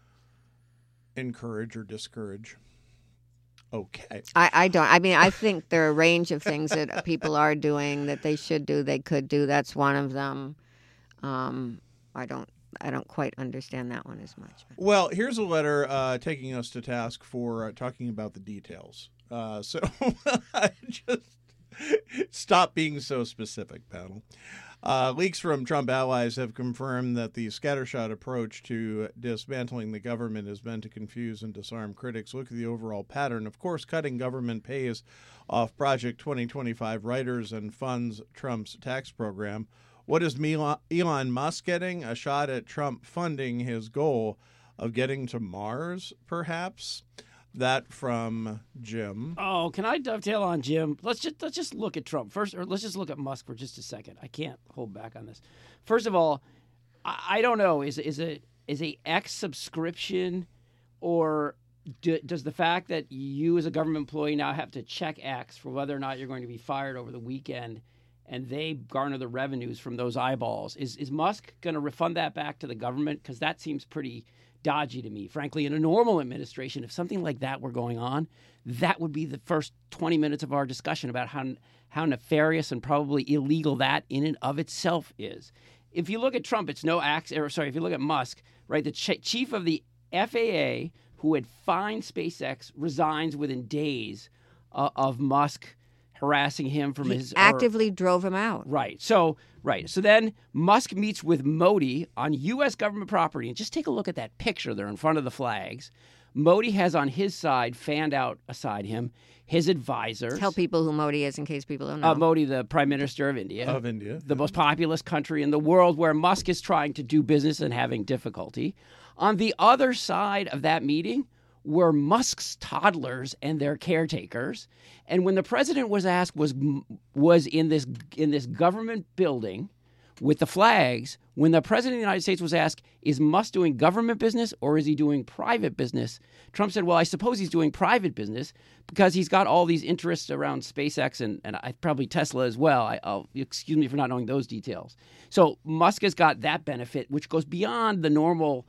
encourage or discourage? Okay. I, I don't. I mean, I think there are a range of things that people are doing that they should do, they could do. That's one of them. Um, I don't. I don't quite understand that one as much. But. Well, here's a letter uh, taking us to task for uh, talking about the details. Uh, so I just stop being so specific, panel. Uh, leaks from Trump allies have confirmed that the scattershot approach to dismantling the government is meant to confuse and disarm critics. Look at the overall pattern. Of course, cutting government pays off Project twenty twenty-five writers and funds Trump's tax program. What is Elon Musk getting? A shot at Trump funding his goal of getting to Mars, perhaps? That from Jim. Oh, can I dovetail on Jim? Let's just let's just look at Trump first, or let's just look at Musk for just a second. I can't hold back on this. First of all, I, I don't know. Is is a is a X subscription, or do, does the fact that you as a government employee now have to check X for whether or not you're going to be fired over the weekend, and they garner the revenues from those eyeballs? Is is Musk going to refund that back to the government? Because that seems pretty dodgy to me. Frankly, in a normal administration, if something like that were going on, that would be the first twenty minutes of our discussion about how how nefarious and probably illegal that in and of itself is. If you look at Trump, it's no ax. Or sorry, if you look at Musk, right, the ch- chief of the F A A who had fined SpaceX resigns within days uh, of Musk harassing him from He his actively or, drove him out. Right. So right. So then Musk meets with Modi on U S government property, and just take a look at that picture there in front of the flags. Modi has on his side, fanned out aside him, his advisors. Tell people who Modi is in case people don't know. Uh, Modi, the Prime Minister of India. Of India. The most populous country in the world, where Musk is trying to do business and having difficulty. On the other side of that meeting were Musk's toddlers and their caretakers. And when the president was asked, was was in this in this government building with the flags, when the president of the United States was asked, is Musk doing government business or is he doing private business? Trump said, well, I suppose he's doing private business because he's got all these interests around SpaceX and, and I, probably Tesla as well. I, I'll, excuse me for not knowing those details. So Musk has got that benefit, which goes beyond the normal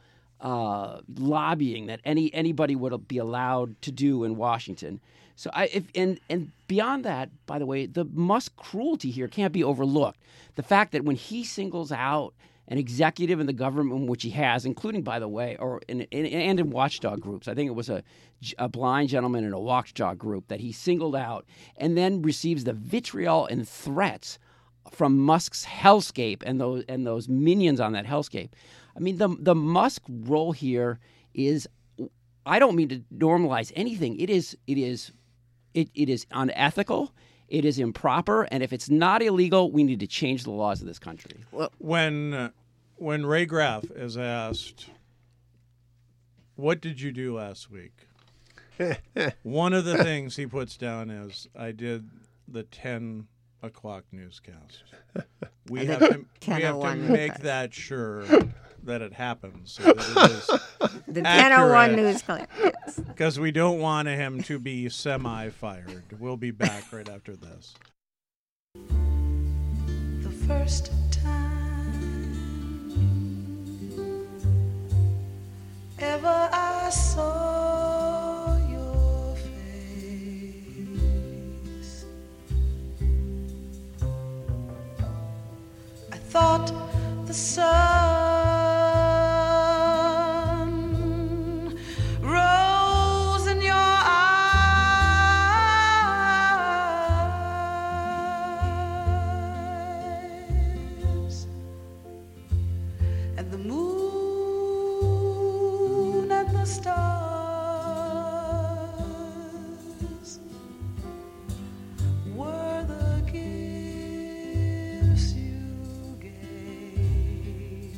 Uh, lobbying that any anybody would be allowed to do in Washington. So I if and and beyond that, by the way, the Musk cruelty here can't be overlooked. The fact that when he singles out an executive in the government, which he has, including, by the way, or in, in and in watchdog groups, I think it was a, a blind gentleman in a watchdog group that he singled out, and then receives the vitriol and threats from Musk's hellscape and those and those minions on that hellscape. I mean, the the Musk role here is, I don't mean to normalize anything. It is it is it, it is unethical. It is improper, and if it's not illegal, we need to change the laws of this country. When uh, when Ray Graff is asked, "What did you do last week?" one of the things he puts down is, "I did the ten o'clock newscast." We have to, we have to make that sure that it happens, so that it is The ten oh one accurate, news clip. Yes. because we don't want him to be semi-fired. We'll be back right after this. The first time ever I saw your face, I thought the sun rose in your eyes, and the moon and the stars were the gifts you gave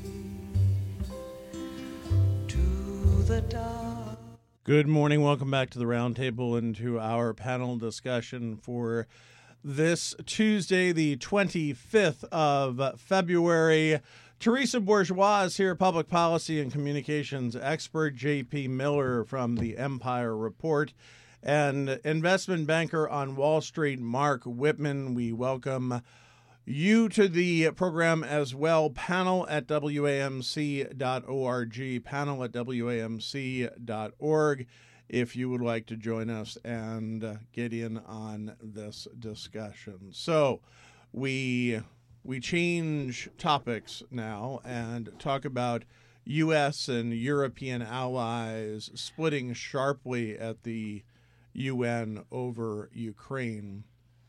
to the dark. Good morning. Welcome back to the Roundtable and to our panel discussion for this Tuesday, the twenty-fifth of February. Teresa Bourgeois is here, public policy and communications expert. J P Miller from the Empire Report, and investment banker on Wall Street, Mark Whitman. We welcome you to the program as well. Panel at W A M C dot org. Panel at W A M C dot org if you would like to join us and uh, get in on this discussion. So we we change topics now and talk about U S and European allies splitting sharply at the U N over Ukraine.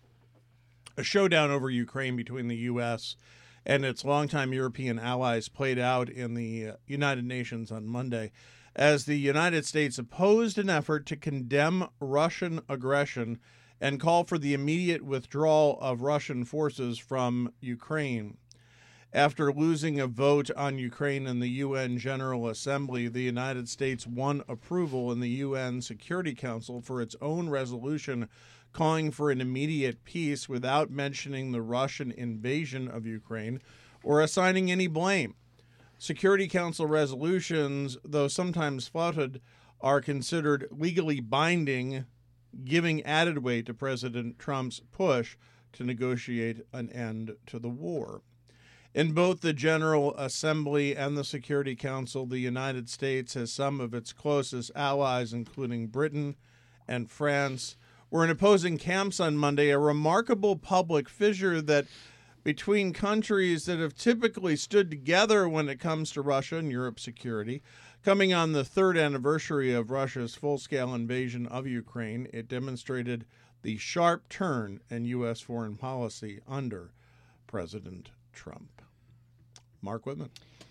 A showdown over Ukraine between the U S and its longtime European allies played out in the United Nations on Monday as the United States opposed an effort to condemn Russian aggression and call for the immediate withdrawal of Russian forces from Ukraine. After losing a vote on Ukraine in the U N General Assembly, the United States won approval in the U N Security Council for its own resolution calling for an immediate peace without mentioning the Russian invasion of Ukraine or assigning any blame. Security Council resolutions, though sometimes flouted, are considered legally binding, giving added weight to President Trump's push to negotiate an end to the war. In both the General Assembly and the Security Council, the United States has some of its closest allies, including Britain and France, were in opposing camps on Monday, a remarkable public fissure that between countries that have typically stood together when it comes to Russia and Europe's security. Coming on the third anniversary of Russia's full-scale invasion of Ukraine, it demonstrated the sharp turn in U S foreign policy under President Trump. Mark Whitman.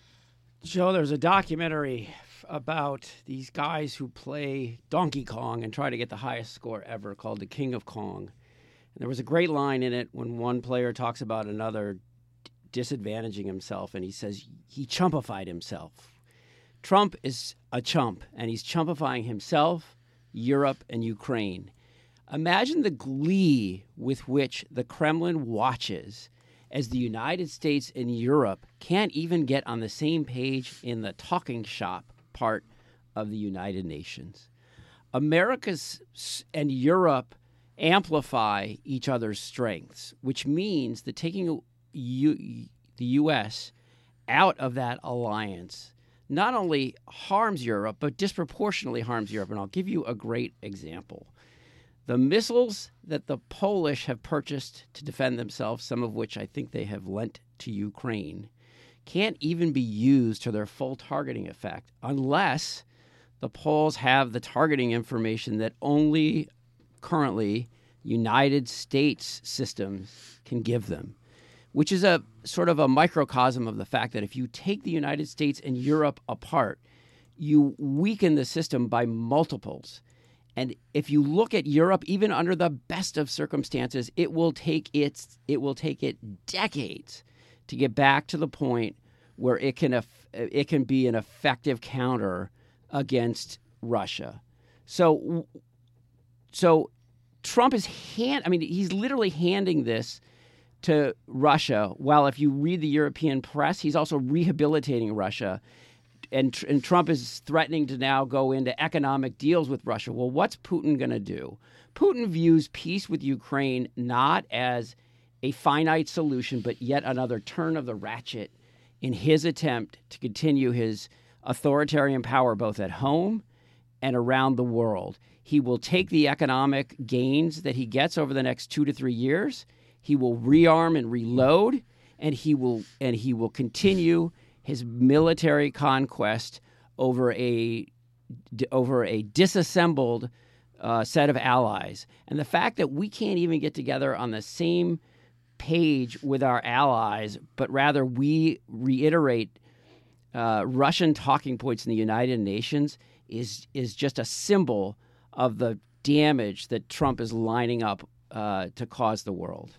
Joe, there's a documentary about these guys who play Donkey Kong and try to get the highest score ever called The King of Kong. And there was a great line in it when one player talks about another disadvantaging himself, and he says he chumpified himself. Trump is a chump, and he's chumpifying himself, Europe, and Ukraine. Imagine the glee with which the Kremlin watches as the United States and Europe can't even get on the same page in the talking shop part of the United Nations. America's and Europe amplify each other's strengths, which means that taking U- the U S out of that alliance not only harms Europe, but disproportionately harms Europe. And I'll give you a great example. The missiles that the Polish have purchased to defend themselves, some of which I think they have lent to Ukraine, can't even be used to their full targeting effect unless the Poles have the targeting information that only currently United States systems can give them. which is a sort of a microcosm of the fact that if you take the United States and Europe apart, you weaken the system by multiples. And if you look at Europe, even under the best of circumstances, it will take its it will take it decades to get back to the point where it can it can be an effective counter against Russia. So, so Trump is hand. I mean, he's literally handing this to Russia. While if you read the European press, he's also rehabilitating Russia. And, and Trump is threatening to now go into economic deals with Russia. Well, what's Putin going to do? Putin views peace with Ukraine not as a finite solution, but yet another turn of the ratchet in his attempt to continue his authoritarian power both at home and around the world. He will take the economic gains that he gets over the next two to three years. He will rearm and reload, and he will and he will continue his military conquest over a over a disassembled uh, set of allies. And the fact that we can't even get together on the same page with our allies, but rather we reiterate uh, Russian talking points in the United Nations is is just a symbol of the damage that Trump is lining up uh, to cause the world.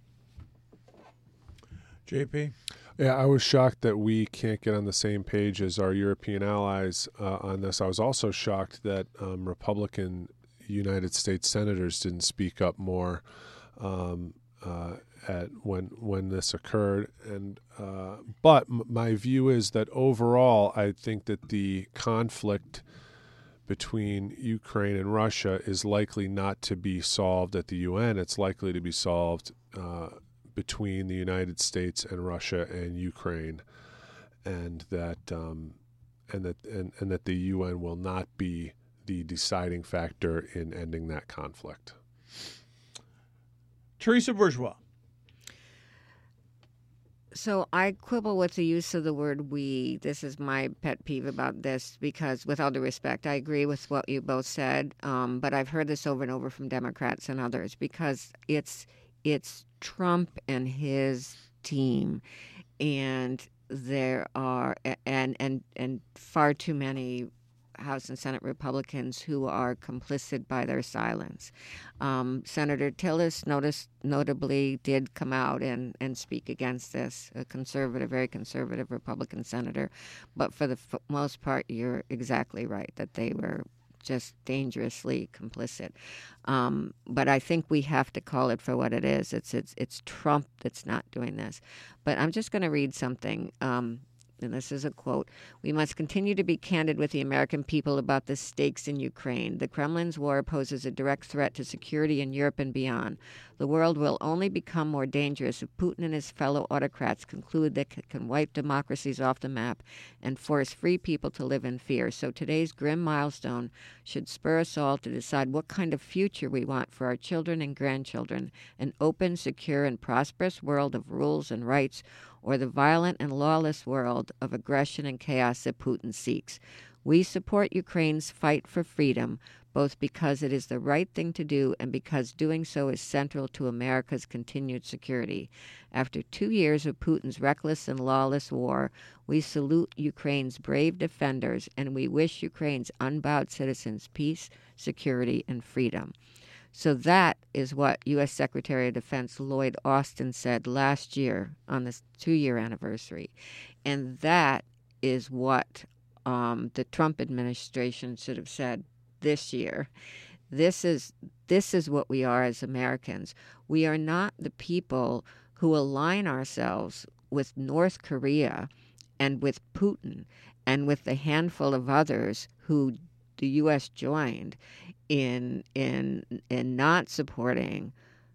J P? Yeah, I was shocked that we can't get on the same page as our European allies uh, on this. I was also shocked that um, Republican United States senators didn't speak up more um, uh, at when when this occurred. And uh, but m- my view is that overall, I think that the conflict between Ukraine and Russia is likely not to be solved at the U N. It's likely to be solved Uh, between the United States and Russia and Ukraine, and that um, and that and, and that the U N will not be the deciding factor in ending that conflict. Teresa Bourgeois. So I quibble with the use of the word "we." This is my pet peeve about this because, with all due respect, I agree with what you both said, um, but I've heard this over and over from Democrats and others because it's it's Trump and his team, and there are and and and far too many House and Senate Republicans who are complicit by their silence. Um, Senator Tillis noticed, notably did come out and, and speak against this, a conservative, very conservative Republican senator. But for the f- most part, you're exactly right, that they were just dangerously complicit. Um, but I think we have to call it for what it is. It's it's it's Trump that's not doing this. But I'm just going to read something. Um, And this is a quote. "We must continue to be candid with the American people about the stakes in Ukraine. The Kremlin's war poses a direct threat to security in Europe and beyond. The world will only become more dangerous if Putin and his fellow autocrats conclude they can wipe democracies off the map and force free people to live in fear. So today's grim milestone should spur us all to decide what kind of future we want for our children and grandchildren, an open, secure, and prosperous world of rules and rights, or the violent and lawless world of aggression and chaos that Putin seeks. We support Ukraine's fight for freedom, both because it is the right thing to do and because doing so is central to America's continued security. After two years of Putin's reckless and lawless war, we salute Ukraine's brave defenders, and we wish Ukraine's unbowed citizens peace, security, and freedom." So that is what U S Secretary of Defense Lloyd Austin said last year on this two-year anniversary. And that is what um, the Trump administration should have said this year. This is this is what we are as Americans. We are not the people who align ourselves with North Korea and with Putin and with the handful of others who the U S joined in in in not supporting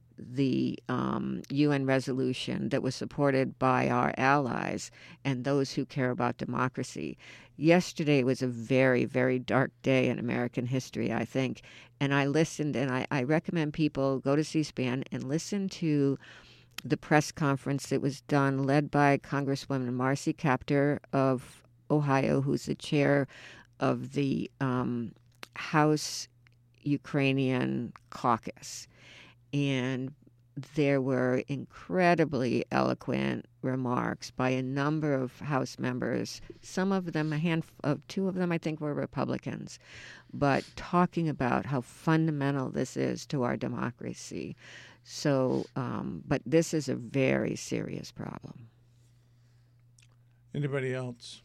the um, U N resolution that was supported by our allies and those who care about democracy. Yesterday was a very, very dark day in American history, I think. And I listened, and I, I recommend people go to C-SPAN and listen to the press conference that was done, led by Congresswoman Marcy Kaptur of Ohio, who's the chair of the um, House Ukrainian Caucus. And there were incredibly eloquent remarks by a number of House members. Some of them, a handful of two of them, I think, were Republicans, but talking about how fundamental this is to our democracy. So, um, but this is a very serious problem. Anybody else?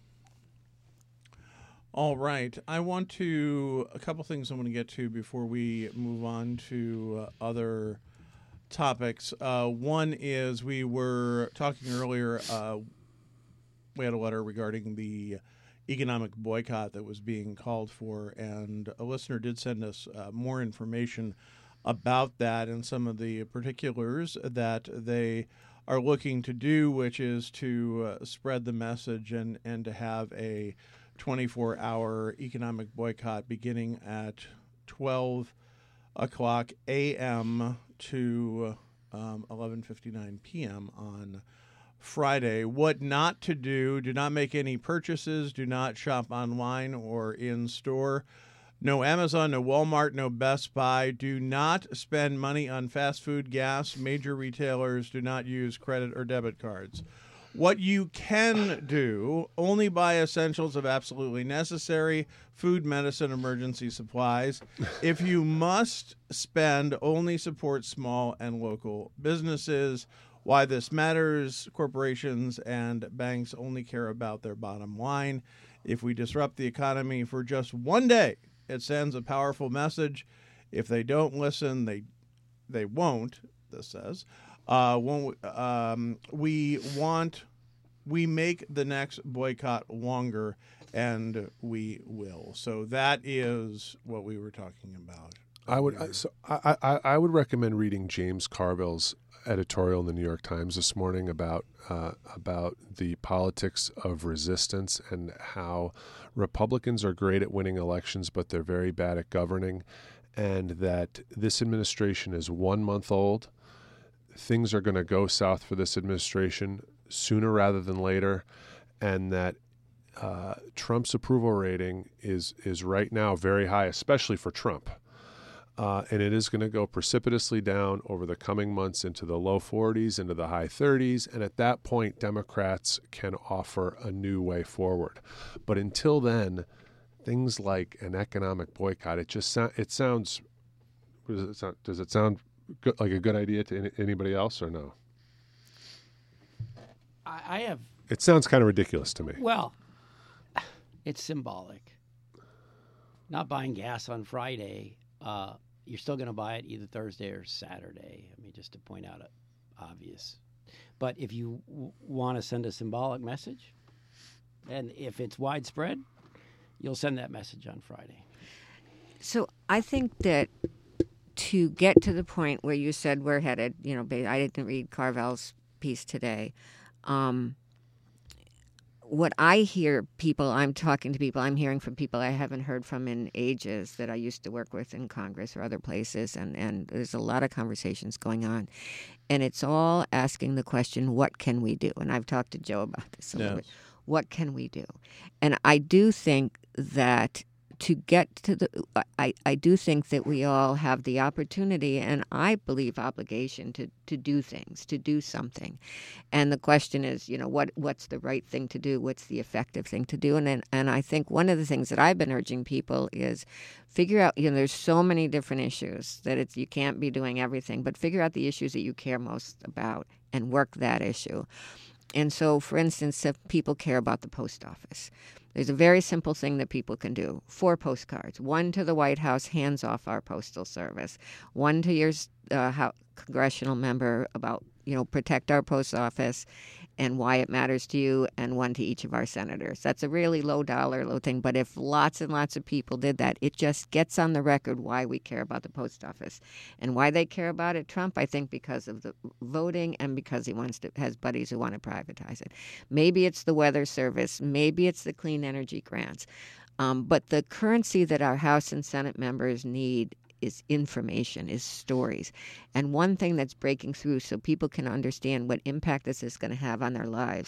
All right. I want to, a couple things I want to get to before we move on to uh, other topics. Uh, one is we were talking earlier, uh, we had a letter regarding the economic boycott that was being called for, and a listener did send us uh, more information about that and some of the particulars that they are looking to do, which is to uh, spread the message and, and to have a twenty-four hour economic boycott beginning at twelve o'clock a.m. to um, eleven fifty-nine p.m. on Friday. What not to do: do not make any purchases, do not shop online or in store. No Amazon, no Walmart, no Best Buy. Do not spend money on fast food, gas. Major retailers do not use credit or debit cards. What you can do: only buy essentials of absolutely necessary, food, medicine, emergency supplies. If you must spend, only support small and local businesses. Why this matters: corporations and banks only care about their bottom line. If we disrupt the economy for just one day, it sends a powerful message. If they don't listen, they they won't, this says. Uh, when, um, we want, we make the next boycott longer, and we will. So that is what we were talking about. I would I- so I, I I would recommend reading James Carville's editorial in the New York Times this morning about uh, about the politics of resistance and how Republicans are great at winning elections, but they're very bad at governing, and that this administration is one month old. Things are going to go south for this administration sooner rather than later, and that uh, Trump's approval rating is is right now very high, especially for Trump. Uh, and it is going to go precipitously down over the coming months into the low forties, into the high thirties. And at that point, Democrats can offer a new way forward. But until then, things like an economic boycott, it just so, it sounds, does it sound, does it sound good, like a good idea to any, anybody else or no? I, I have, It sounds kind of ridiculous to me. well, it's symbolic. Not buying gas on Friday, uh, you're still going to buy it either Thursday or Saturday. I mean, just to point out it obvious. But if you w- want to send a symbolic message, and if it's widespread, you'll send that message on Friday. So I think that to get to the point where you said we're headed, you know, ba- I didn't read Carvel's piece today. Um, what I hear people, I'm talking to people, I'm hearing from people I haven't heard from in ages that I used to work with in Congress or other places, and, and there's a lot of conversations going on. And it's all asking the question, what can we do? And I've talked to Joe about this a little Yes. bit. What can we do? And I do think that to get to the, I, I do think that we all have the opportunity and I believe obligation to, to do things, to do something. And the question is, you know, what what's the right thing to do? What's the effective thing to do? And and, and I think one of the things that I've been urging people is figure out, you know, there's so many different issues that it's you can't be doing everything, but figure out the issues that you care most about and work that issue. And so, for instance, if people care about the post office, there's a very simple thing that people can do. Four postcards. One to the White House, hands off our postal service. One to your uh, how, congressional member about, you know, protect our post office and why it matters to you, and one to each of our senators. That's a really low dollar, low thing. But if lots and lots of people did that, it just gets on the record why we care about the post office. And why they care about it, Trump, I think because of the voting and because he wants to has buddies who want to privatize it. Maybe it's the weather service. Maybe it's the clean energy grants. Um, but the currency that our House and Senate members need is information, is stories. And one thing that's breaking through so people can understand what impact this is going to have on their lives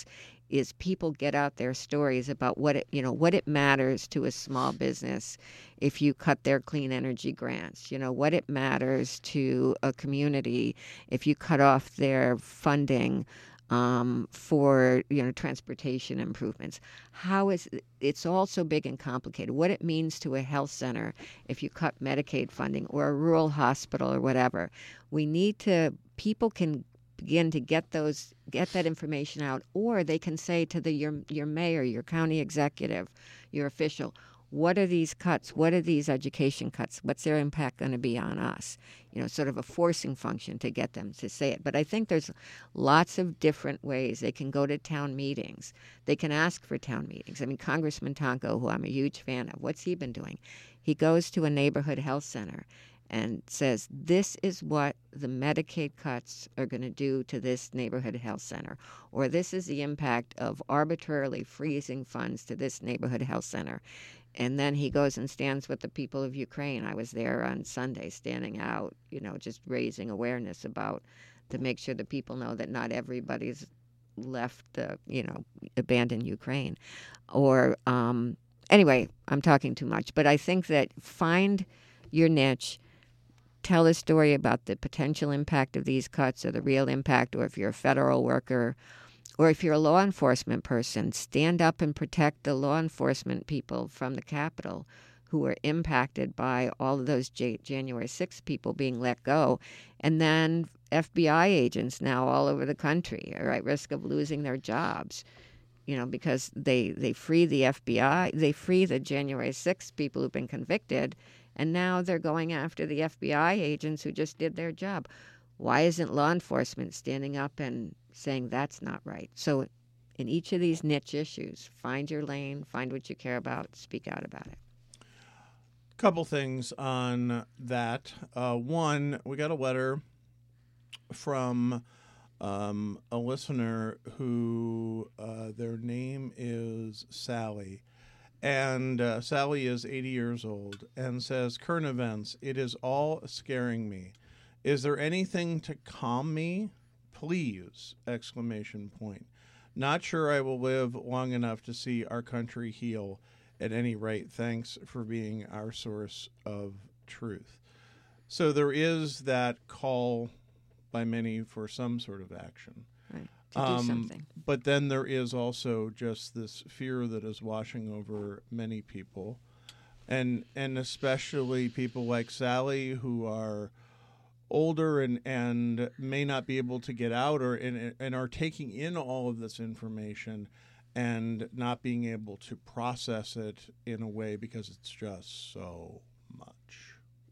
is people get out their stories about what it, you know, what it matters to a small business if you cut their clean energy grants, you know, what it matters to a community if you cut off their funding um, for, you know, transportation improvements. How is it's all so big and complicated. What it means to a health center if you cut Medicaid funding or a rural hospital or whatever. We need to, people can begin to get those get that information out, or they can say to the your your mayor, your county executive, your official, what are these cuts? What are these education cuts? What's their impact going to be on us? You know, sort of a forcing function to get them to say it. But I think there's lots of different ways. They can go to town meetings. They can ask for town meetings. I mean, Congressman Tonko, who I'm a huge fan of, what's he been doing? He goes to a neighborhood health center and says, this is what the Medicaid cuts are going to do to this neighborhood health center, or this is the impact of arbitrarily freezing funds to this neighborhood health center. And then he goes and stands with the people of Ukraine. I was there on Sunday standing out, you know, just raising awareness about, to make sure that people know that not everybody's left, uh, you know, abandoned Ukraine. Or, um, anyway, I'm talking too much. But I think that find your niche, tell a story about the potential impact of these cuts or the real impact, or if you're a federal worker, or if you're a law enforcement person, stand up and protect the law enforcement people from the Capitol who were impacted by all of those J- January sixth people being let go. And then F B I agents now all over the country are at risk of losing their jobs, you know, because they, they free the F B I, they free the January sixth people who've been convicted, and now they're going after the F B I agents who just did their job. Why isn't law enforcement standing up and saying that's not right? So in each of these niche issues, find your lane, find what you care about, speak out about it. Couple things on that. Uh, one, we got a letter from um, a listener who uh, their name is Sally. And uh, Sally is eighty years old and says, current events, it is all scaring me. Is there anything to calm me? Please! Exclamation point. Not sure I will live long enough to see our country heal. At any rate, thanks for being our source of truth. So there is that call by many for some sort of action. Right. To do Um, something. But then there is also just this fear that is washing over many people, and and especially people like Sally who are older and, and may not be able to get out, or and, and are taking in all of this information and not being able to process it in a way because it's just so much.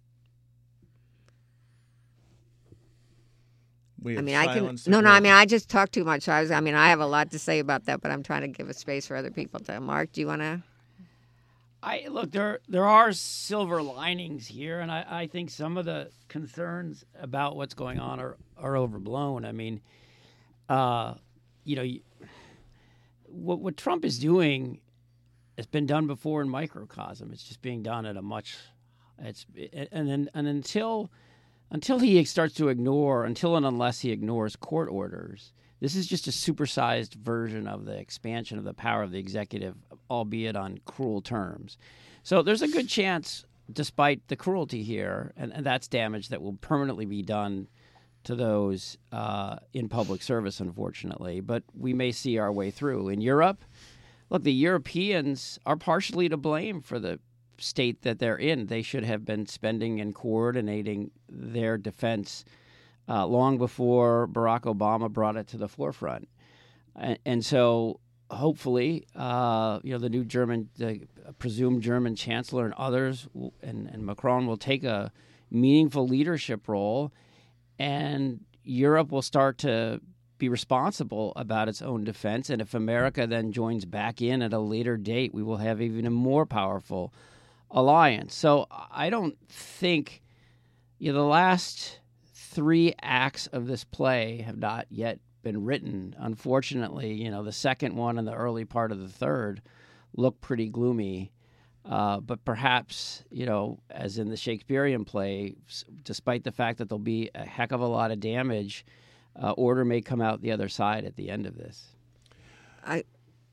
We I have mean, I can. silenced the No, no. I crowd. mean, I just talk too much. So I was. I mean, I have a lot to say about that, but I'm trying to give a space for other people to. Mark, do you want to? I look there. There are silver linings here, and I, I think some of the concerns about what's going on are, are overblown. I mean, uh, you know, you, what what Trump is doing has been done before in microcosm. It's just being done at a much. It's and then and until until he starts to ignore, until and unless he ignores court orders. This is just a supersized version of the expansion of the power of the executive, albeit on cruel terms. So there's a good chance, despite the cruelty here, and, and that's damage that will permanently be done to those uh, in public service, unfortunately. But we may see our way through. In Europe, look, the Europeans are partially to blame for the state that they're in. They should have been spending and coordinating their defense Uh, long before Barack Obama brought it to the forefront. And, and so hopefully, uh, you know, the new German, the presumed German chancellor and others, will, and, and Macron will take a meaningful leadership role, and Europe will start to be responsible about its own defense. And if America then joins back in at a later date, we will have even a more powerful alliance. So I don't think, you know, the last three acts of this play have not yet been written. Unfortunately, you know, the second one and the early part of the third look pretty gloomy. Uh, but perhaps, you know, as in the Shakespearean play, despite the fact that there'll be a heck of a lot of damage, uh, order may come out the other side at the end of this. I,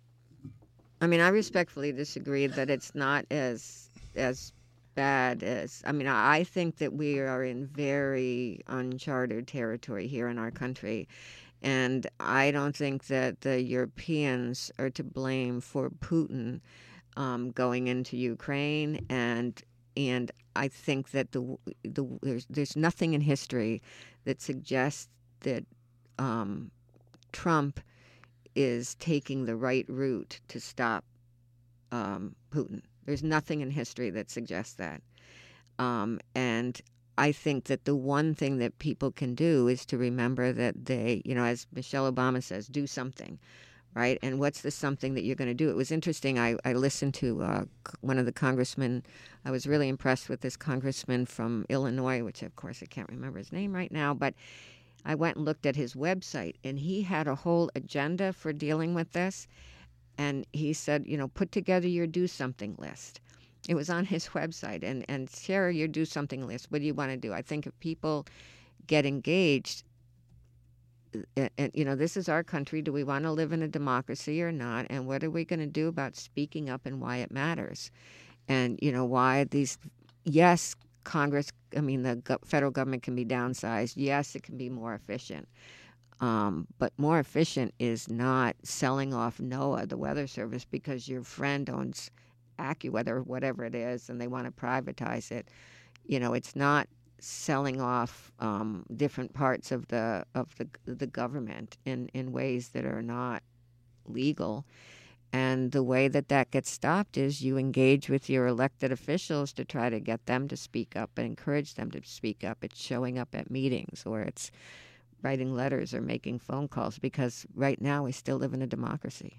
I mean, I respectfully disagree that it's not as as bad as. I mean, I I think that we are in very uncharted territory here in our country, and I don't think that the Europeans are to blame for Putin um, going into Ukraine, and and I think that the the there's there's nothing in history that suggests that um, Trump is taking the right route to stop um, Putin. There's nothing in history that suggests that, um, and I think that the one thing that people can do is to remember that they, you know, as Michelle Obama says, do something. Right? And what's the something that you're going to do? It was interesting. I, I listened to uh, one of the congressmen. I was really impressed with this congressman from Illinois, which, of course, I can't remember his name right now. But I went and looked at his website, and he had a whole agenda for dealing with this. And he said, you know, put together your do something list. It was on his website. And, and share your do something list. What do you want to do? I think if people get engaged, and, you know, this is our country. Do we want to live in a democracy or not? And what are we going to do about speaking up and why it matters? And, you know, why these, yes, Congress, I mean, the go- federal government can be downsized. Yes, it can be more efficient. Um, but more efficient is not selling off NOAA, the weather service, because your friend owns AccuWeather or whatever it is, and they want to privatize it. You know, it's not selling off um, different parts of the of the the government in, in ways that are not legal. And the way that that gets stopped is you engage with your elected officials to try to get them to speak up and encourage them to speak up. It's showing up at meetings, or it's writing letters or making phone calls, because right now we still live in a democracy.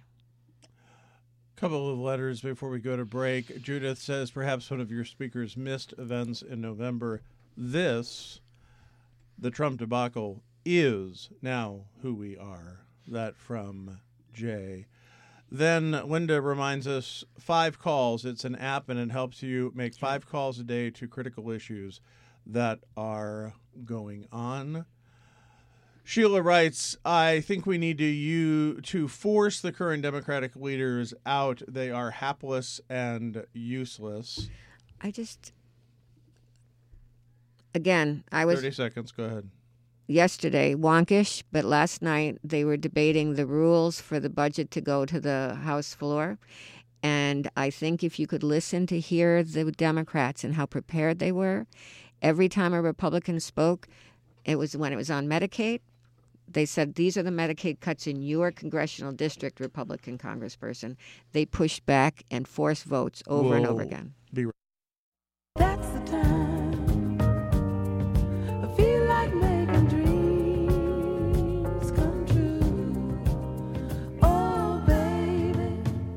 Couple of letters before we go to break. Judith says perhaps one of your speakers missed events in November. This, the Trump debacle, is now who we are. That from Jay. Then Linda reminds us, five calls. It's an app, and it helps you make five calls a day to critical issues that are going on. Sheila writes, I think we need to you to force the current Democratic leaders out. They are hapless and useless. I just... Again, I was... thirty seconds, go ahead. Yesterday, wonkish, but last night they were debating the rules for the budget to go to the House floor. And I think if you could listen to hear the Democrats and how prepared they were, every time a Republican spoke, it was when it was on Medicaid, they said, these are the Medicaid cuts in your congressional district, Republican congressperson. They pushed back and forced votes over We'll and over again. Be right. That's the time. I feel like making dreams come true. Oh, baby,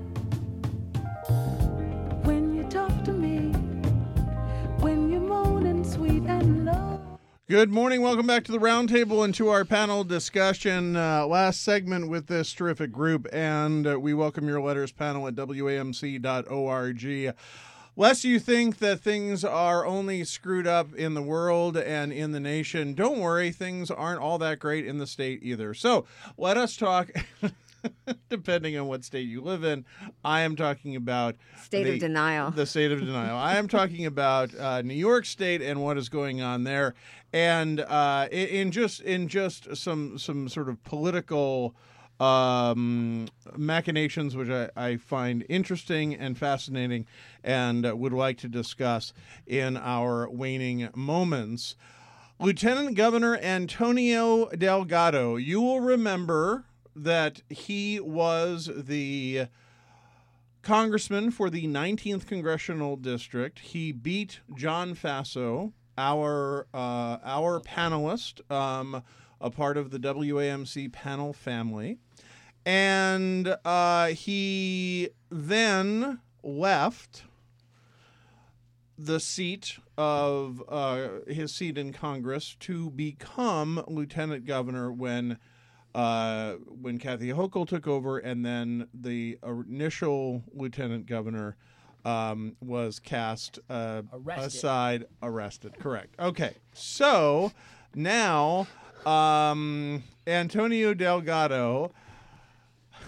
when you talk to me, when you're moaning sweet and low. Good morning. Welcome back to the Roundtable and to our panel discussion. Uh, last segment with this terrific group, and uh, we welcome your letters panel at W A M C dot org. Lest you think that things are only screwed up in the world and in the nation, don't worry, things aren't all that great in the state either. So let us talk, depending on what state you live in. I am talking about State the, of denial. The state of denial. I am talking about uh, New York State and what is going on there, and uh, in, in just in just some some sort of political um, machinations, which I, I find interesting and fascinating, and uh, would like to discuss in our waning moments. Lieutenant Governor Antonio Delgado, you will remember that he was the congressman for the nineteenth Congressional District. He beat John Faso, our uh, our panelist, um, a part of the W A M C panel family. And uh, he then left the seat of uh, his seat in Congress to become lieutenant governor when uh, when Kathy Hochul took over, and then the initial lieutenant governor um, was cast uh, Arrested. aside, arrested. Correct. Okay, so now um, Antonio Delgado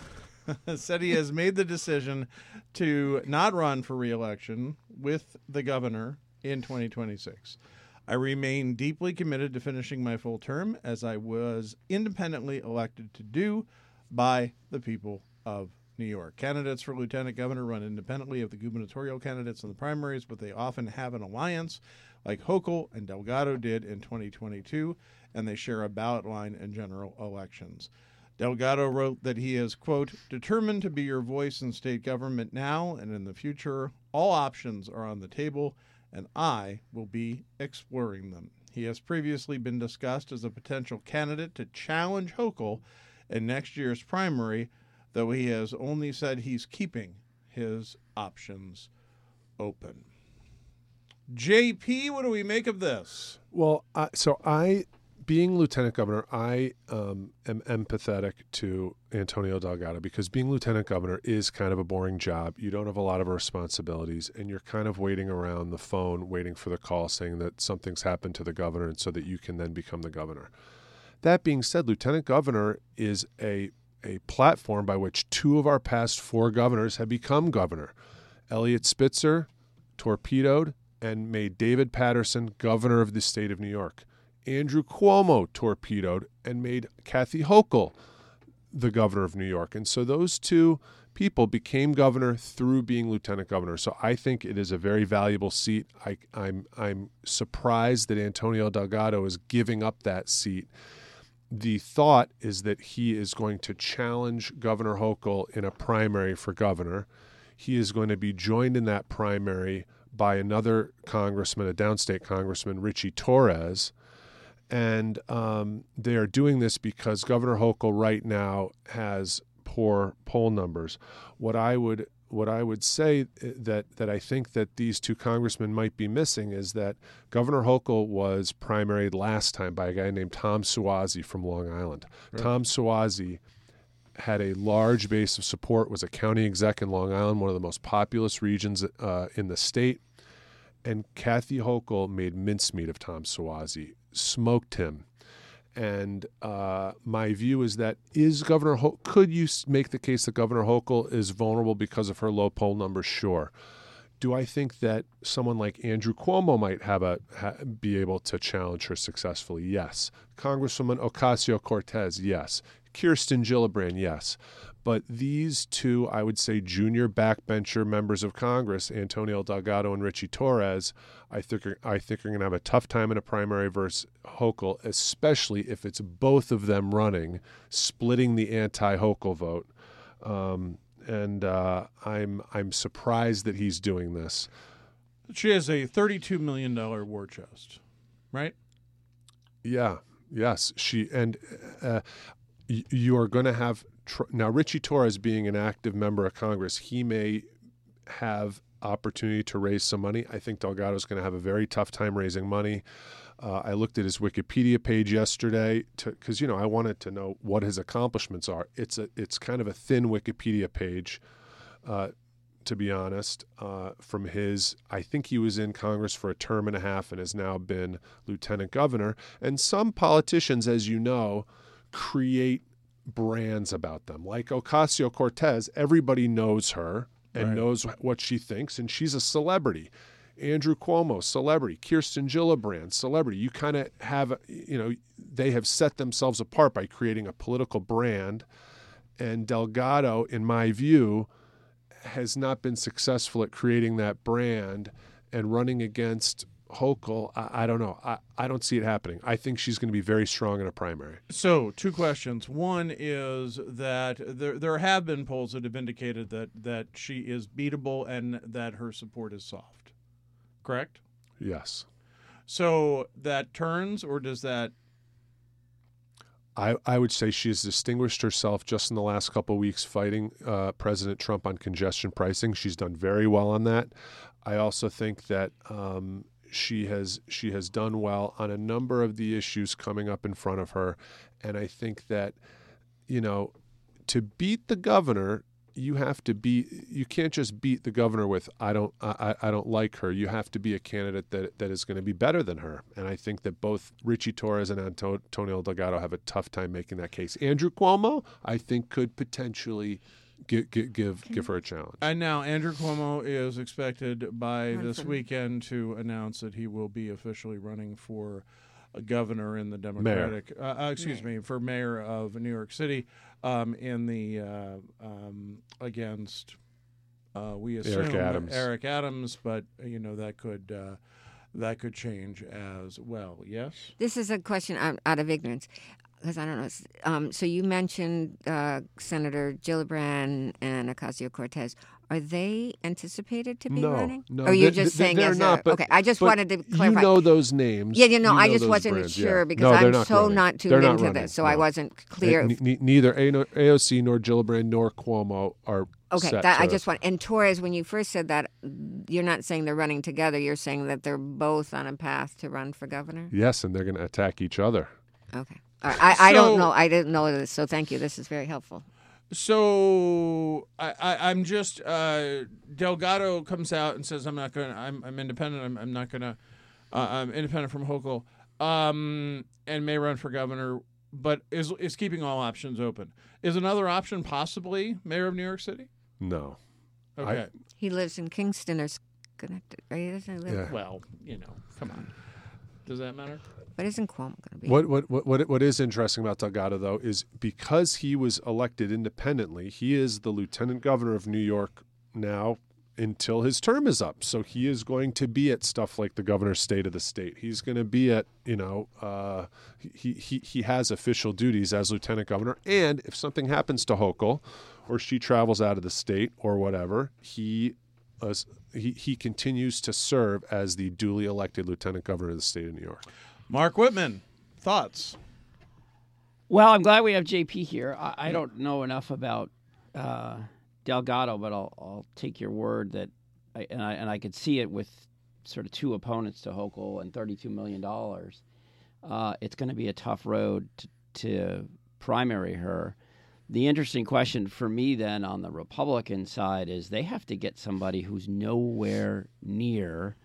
said he has made the decision to not run for re-election with the governor in twenty twenty-six. I remain deeply committed to finishing my full term as I was independently elected to do by the people of New York. Candidates for lieutenant governor run independently of the gubernatorial candidates in the primaries, but they often have an alliance like Hochul and Delgado did in twenty twenty-two, and they share a ballot line in general elections. Delgado wrote that he is, quote, determined to be your voice in state government now and in the future. All options are on the table, and I will be exploring them. He has previously been discussed as a potential candidate to challenge Hochul in next year's primary, though he has only said he's keeping his options open. J P, what do we make of this? Well, I, so I, being lieutenant governor, I um, am empathetic to Antonio Delgado because being lieutenant governor is kind of a boring job. You don't have a lot of responsibilities, and you're kind of waiting around the phone, waiting for the call saying that something's happened to the governor, and so that you can then become the governor. That being said, lieutenant governor is a a platform by which two of our past four governors have become governor. Eliot Spitzer torpedoed and made David Paterson governor of the state of New York. Andrew Cuomo torpedoed and made Kathy Hochul the governor of New York. And so those two people became governor through being lieutenant governor. So I think it is a very valuable seat. I, I'm, I'm surprised that Antonio Delgado is giving up that seat. The thought is that he is going to challenge Governor Hochul in a primary for governor. He is going to be joined in that primary by another congressman, a downstate congressman, Richie Torres. And um, they are doing this because Governor Hochul right now has poor poll numbers. What I would what I would say that that I think that these two congressmen might be missing is that Governor Hochul was primaried last time by a guy named Tom Suozzi from Long Island. Right. Tom Suozzi had a large base of support, was a county exec in Long Island, one of the most populous regions uh, in the state. And Kathy Hochul made mincemeat of Tom Suozzi, smoked him. And uh, my view is that is Governor Ho- could you make the case that Governor Hochul is vulnerable because of her low poll numbers? Sure. Do I think that someone like Andrew Cuomo might have a ha- be able to challenge her successfully? Yes. Congresswoman Ocasio-Cortez, yes. Kirsten Gillibrand, yes. But these two, I would say, junior backbencher members of Congress, Antonio Delgado and Richie Torres, I think are, I think are going to have a tough time in a primary versus Hochul, especially if it's both of them running, splitting the anti-Hochul vote. Um, and uh, I'm I'm surprised that he's doing this. She has a thirty-two million dollars war chest, right? Yeah. Yes. She and uh, y- you are going to have. Now, Richie Torres being an active member of Congress, he may have opportunity to raise some money. I think Delgado is going to have a very tough time raising money. Uh, I looked at his Wikipedia page yesterday because, you know, I wanted to know what his accomplishments are. It's a it's kind of a thin Wikipedia page, uh, to be honest, uh, from his, I think he was in Congress for a term and a half and has now been lieutenant governor. And some politicians, as you know, create brands about them. Like Ocasio-Cortez, everybody knows her and right. knows what she thinks, and she's a celebrity. Andrew Cuomo, celebrity. Kirsten Gillibrand, celebrity. You kind of have, you know, they have set themselves apart by creating a political brand, and Delgado, in my view, has not been successful at creating that brand and running against Hochul. I, I don't know. I, I don't see it happening. I think she's going to be very strong in a primary. So, two questions. One is that there there have been polls that have indicated that, that she is beatable and that her support is soft. Correct? Yes. So, that turns, or does that... I, I would say she has distinguished herself just in the last couple of weeks fighting uh, President Trump on congestion pricing. She's done very well on that. I also think that um, she has she has done well on a number of the issues coming up in front of her. And I think that, you know, to beat the governor, you have to be, you can't just beat the governor with, I don't I, I don't like her. You have to be a candidate that, that is going to be better than her. And I think that both Richie Torres and Antonio Delgado have a tough time making that case. Andrew Cuomo, I think, could potentially give give give, give her a challenge. And now Andrew Cuomo is expected by Run this for- weekend to announce that he will be officially running for a governor in the Democratic, uh, uh, excuse me, for mayor of New York City, um, in the uh, um, against uh, we assume Eric Adams. Eric Adams, but you know that could uh, that could change as well. Yes. This is a question out, out of ignorance, because I don't know. Um, so you mentioned uh, Senator Gillibrand and Ocasio-Cortez. Are they anticipated to be No, running? no, Or you're they- just they- saying they're as not, a, but- okay? I just but wanted to clarify. You know those names. yeah, you know, I know just those wasn't brands, sure yeah. because No, they're I'm not so running. not tuned They're not into running, this, so I no. wasn't clear. Ne- ne- neither A O C nor Gillibrand nor Cuomo are Okay, set that, I to- just want. And Torres, when you first said that, you're not saying they're running together. You're saying that they're both on a path to run for governor. Yes, and they're going to attack each other. Okay, all right. I, I don't So- know. I didn't know this, so thank you. This is very helpful. So I, I, I'm just uh, Delgado comes out and says I'm not going. to I'm I'm independent. I'm I'm not going to. Uh, I'm independent from Hochul, um, and may run for governor, but is is keeping all options open. Is another option possibly mayor of New York City? No. Okay. He lives in Kingston or Schenectady. Right? He doesn't live. Yeah. Well, you know, come on. Does that matter? But isn't Cuomo going to be? What, what what what what is interesting about Delgado though is because he was elected independently, he is the lieutenant governor of New York now until his term is up. So he is going to be at stuff like the governor's state of the state. He's going to be at, you know, uh, he, he he has official duties as lieutenant governor. And if something happens to Hochul or she travels out of the state or whatever, he uh, he he continues to serve as the duly elected lieutenant governor of the state of New York. Mark Whitman, thoughts? Well, I'm glad we have J P here. I, I don't know enough about uh, Delgado, but I'll, I'll take your word that, I, and I and I could see it with sort of two opponents to Hochul and thirty-two million dollars. Uh, it's going to be a tough road to, to primary her. The interesting question for me then on the Republican side is they have to get somebody who's nowhere near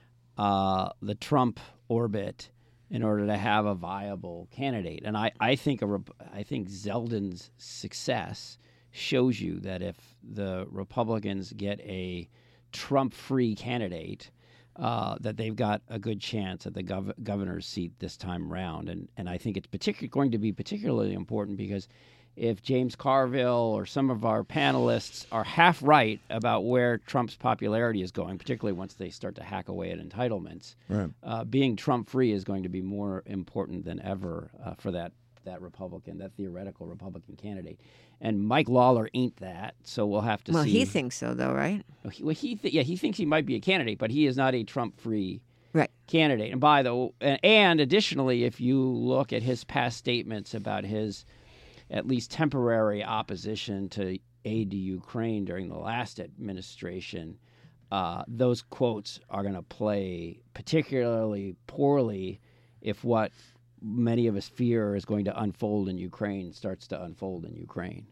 uh, the Trump orbit in order to have a viable candidate. And I, I think a Rep- I think Zeldin's success shows you that if the Republicans get a Trump-free candidate, uh, that they've got a good chance at the gov- governor's seat this time round. And and I think it's particular going to be particularly important because if James Carville or some of our panelists are half right about where Trump's popularity is going, particularly once they start to hack away at entitlements, Right. uh, being Trump-free is going to be more important than ever uh, for that that Republican, that theoretical Republican candidate. And Mike Lawler ain't that, so we'll have to well, see. he thinks so, though, right? Well, he, well, he th- yeah, he thinks he might be a candidate, but he is not a Trump-free Right. candidate. And by the and, and additionally, if you look at his past statements about his at least temporary opposition to aid to Ukraine during the last administration, uh, those quotes are going to play particularly poorly if what many of us fear is going to unfold in Ukraine starts to unfold in Ukraine.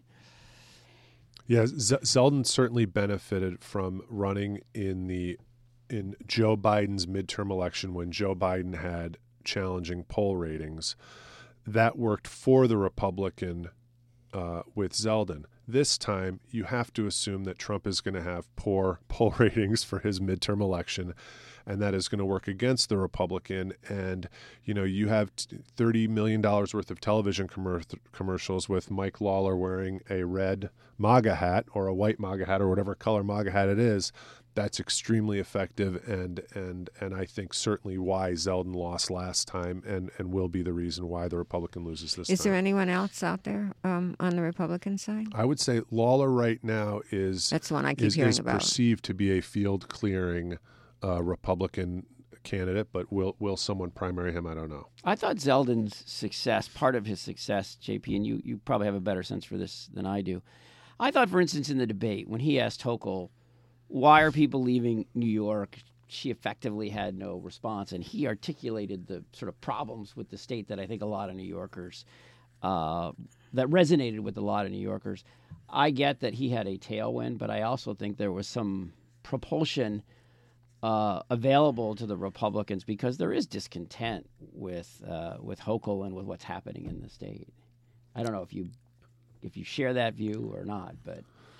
Yeah, Z- Zeldin certainly benefited from running in the in Joe Biden's midterm election when Joe Biden had challenging poll ratings. That worked for the Republican uh, with Zeldin. This time, you have to assume that Trump is going to have poor poll ratings for his midterm election, and that is going to work against the Republican. And, you know, you have thirty million dollars worth of television commer- commercials with Mike Lawler wearing a red MAGA hat or a white MAGA hat or whatever color MAGA hat it is. That's extremely effective, and and and I think certainly why Zeldin lost last time, and, and will be the reason why the Republican loses this Is time. there anyone else out there um, on the Republican side? I would say Lawler right now is That's the one I keep is, hearing is about. perceived to be a field clearing uh, Republican candidate, but will will someone primary him? I don't know. I thought Zeldin's success, part of his success, J P, and you, you probably have a better sense for this than I do. I thought, for instance, in the debate, when he asked Hochul, why are people leaving New York? She effectively had no response, and he articulated the sort of problems with the state that I think a lot of New Yorkers, uh, that resonated with a lot of New Yorkers. I get that he had a tailwind, but I also think there was some propulsion uh, available to the Republicans because there is discontent with uh, with Hochul and with what's happening in the state. I don't know if you if you share that view or not, but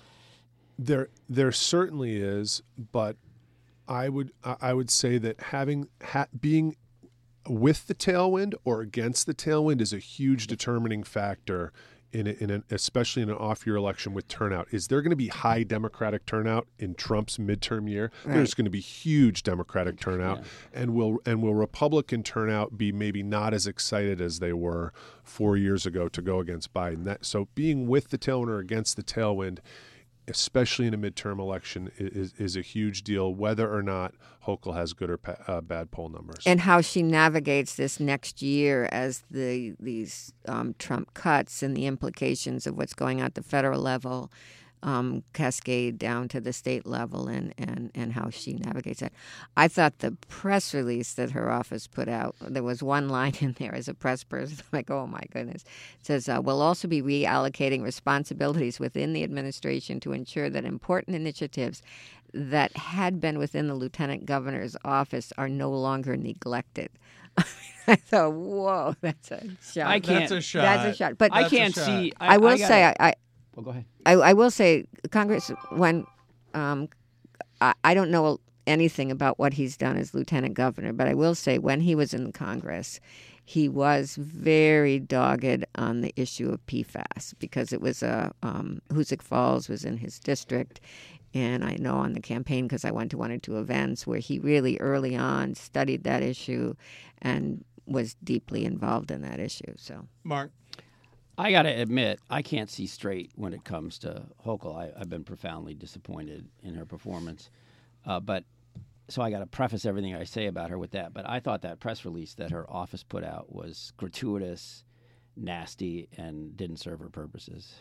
There, there certainly is, but I would, I I would say that having ha, being with the tailwind or against the tailwind is a huge determining factor in, a, in an, especially in an off-year election with turnout. Is there going to be high Democratic turnout in Trump's midterm year? Right. There's going to be huge Democratic turnout, Yeah. and will and will Republican turnout be maybe not as excited as they were four years ago to go against Biden? That, so being with the tailwind or against the tailwind, especially in a midterm election, is is a huge deal, whether or not Hochul has good or pa- uh, bad poll numbers. And how she navigates this next year as the these um, Trump cuts and the implications of what's going on at the federal level um, cascade down to the state level, and, and, and how she navigates that. I thought the press release that her office put out, there was one line in there as a press person, I'm like, oh my goodness. It says, uh, we'll also be reallocating responsibilities within the administration to ensure that important initiatives that had been within the lieutenant governor's office are no longer neglected. I thought, whoa, that's a shot. I can't- That's a shot. That's a shot. But I That's a can't shot. see. I, will gotta- say, I, I, Well, go ahead. I, I will say, Congress, when um, I, I don't know anything about what he's done as lieutenant governor, but I will say when he was in Congress, he was very dogged on the issue of P FAS because it was a um, Hoosick Falls was in his district. And I know on the campaign, because I went to one or two events where he really early on studied that issue and was deeply involved in that issue. So, Mark. I got to admit, I can't see straight when it comes to Hochul. I, I've been profoundly disappointed in her performance. Uh, but so I got to preface everything I say about her with that. But I thought that press release that her office put out was gratuitous, nasty, and didn't serve her purposes.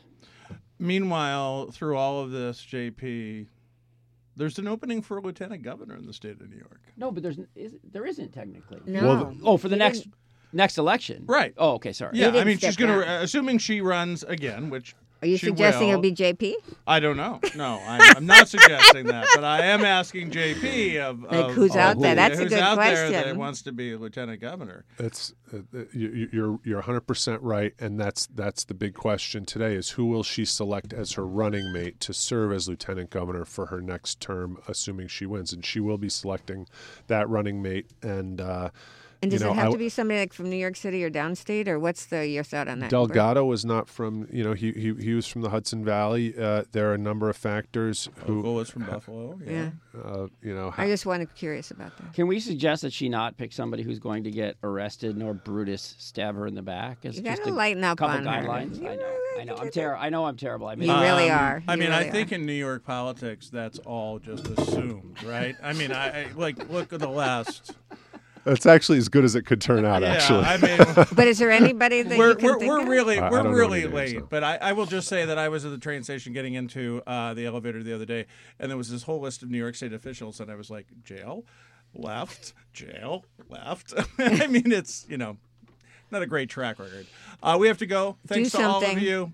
Meanwhile, through all of this, J P, there's an opening for a lieutenant governor in the state of New York. No, but there's is, there isn't technically. no. Well, Oh, for the He next didn't- next election. Right. Oh, okay. Sorry. Yeah, I didn't mean, she's step going to, down. assuming she runs again, which Are you she suggesting will. it'll be J P? I don't know. No, I'm, I'm not suggesting that, but I am asking J P of, Like, of who's out there? That's a who's good out there question. that wants to be lieutenant governor. It's uh, uh, you, you're you're one hundred percent right, and that's that's the big question today: is who will she select as her running mate to serve as lieutenant governor for her next term, assuming she wins, and she will be selecting that running mate. And uh, And does you know, it have I- to be somebody like from New York City or downstate, or what's the your thought on that? Delgado was not from, you know, he he, he was from the Hudson Valley. Uh, there are a number of factors who, Hochul is from Buffalo. Yeah, uh, you know, I just wanted curious about that. Can we suggest that she not pick somebody who's going to get arrested, nor Brutus stab her in the back? As You just gotta a lighten up couple on her. guidelines. You I know. really I know. I'm gotta- terrible. I know I'm terrible. I mean, You really Um, are. I You mean, I really think are. in New York politics, that's all just assumed, right? I mean, I, I like look at the last. that's actually as good as it could turn out. Yeah, actually, I mean, But is there anybody that we're you can we're, think we're of? really I- I we're don't know really any names, late. so. But I, I will just say that I was at the train station getting into uh, the elevator the other day, and there was this whole list of New York State officials, and I was like, jail, left, jail, left. I mean, it's you know. Not a great track record. Uh, we have to go. Thanks to all of something. you.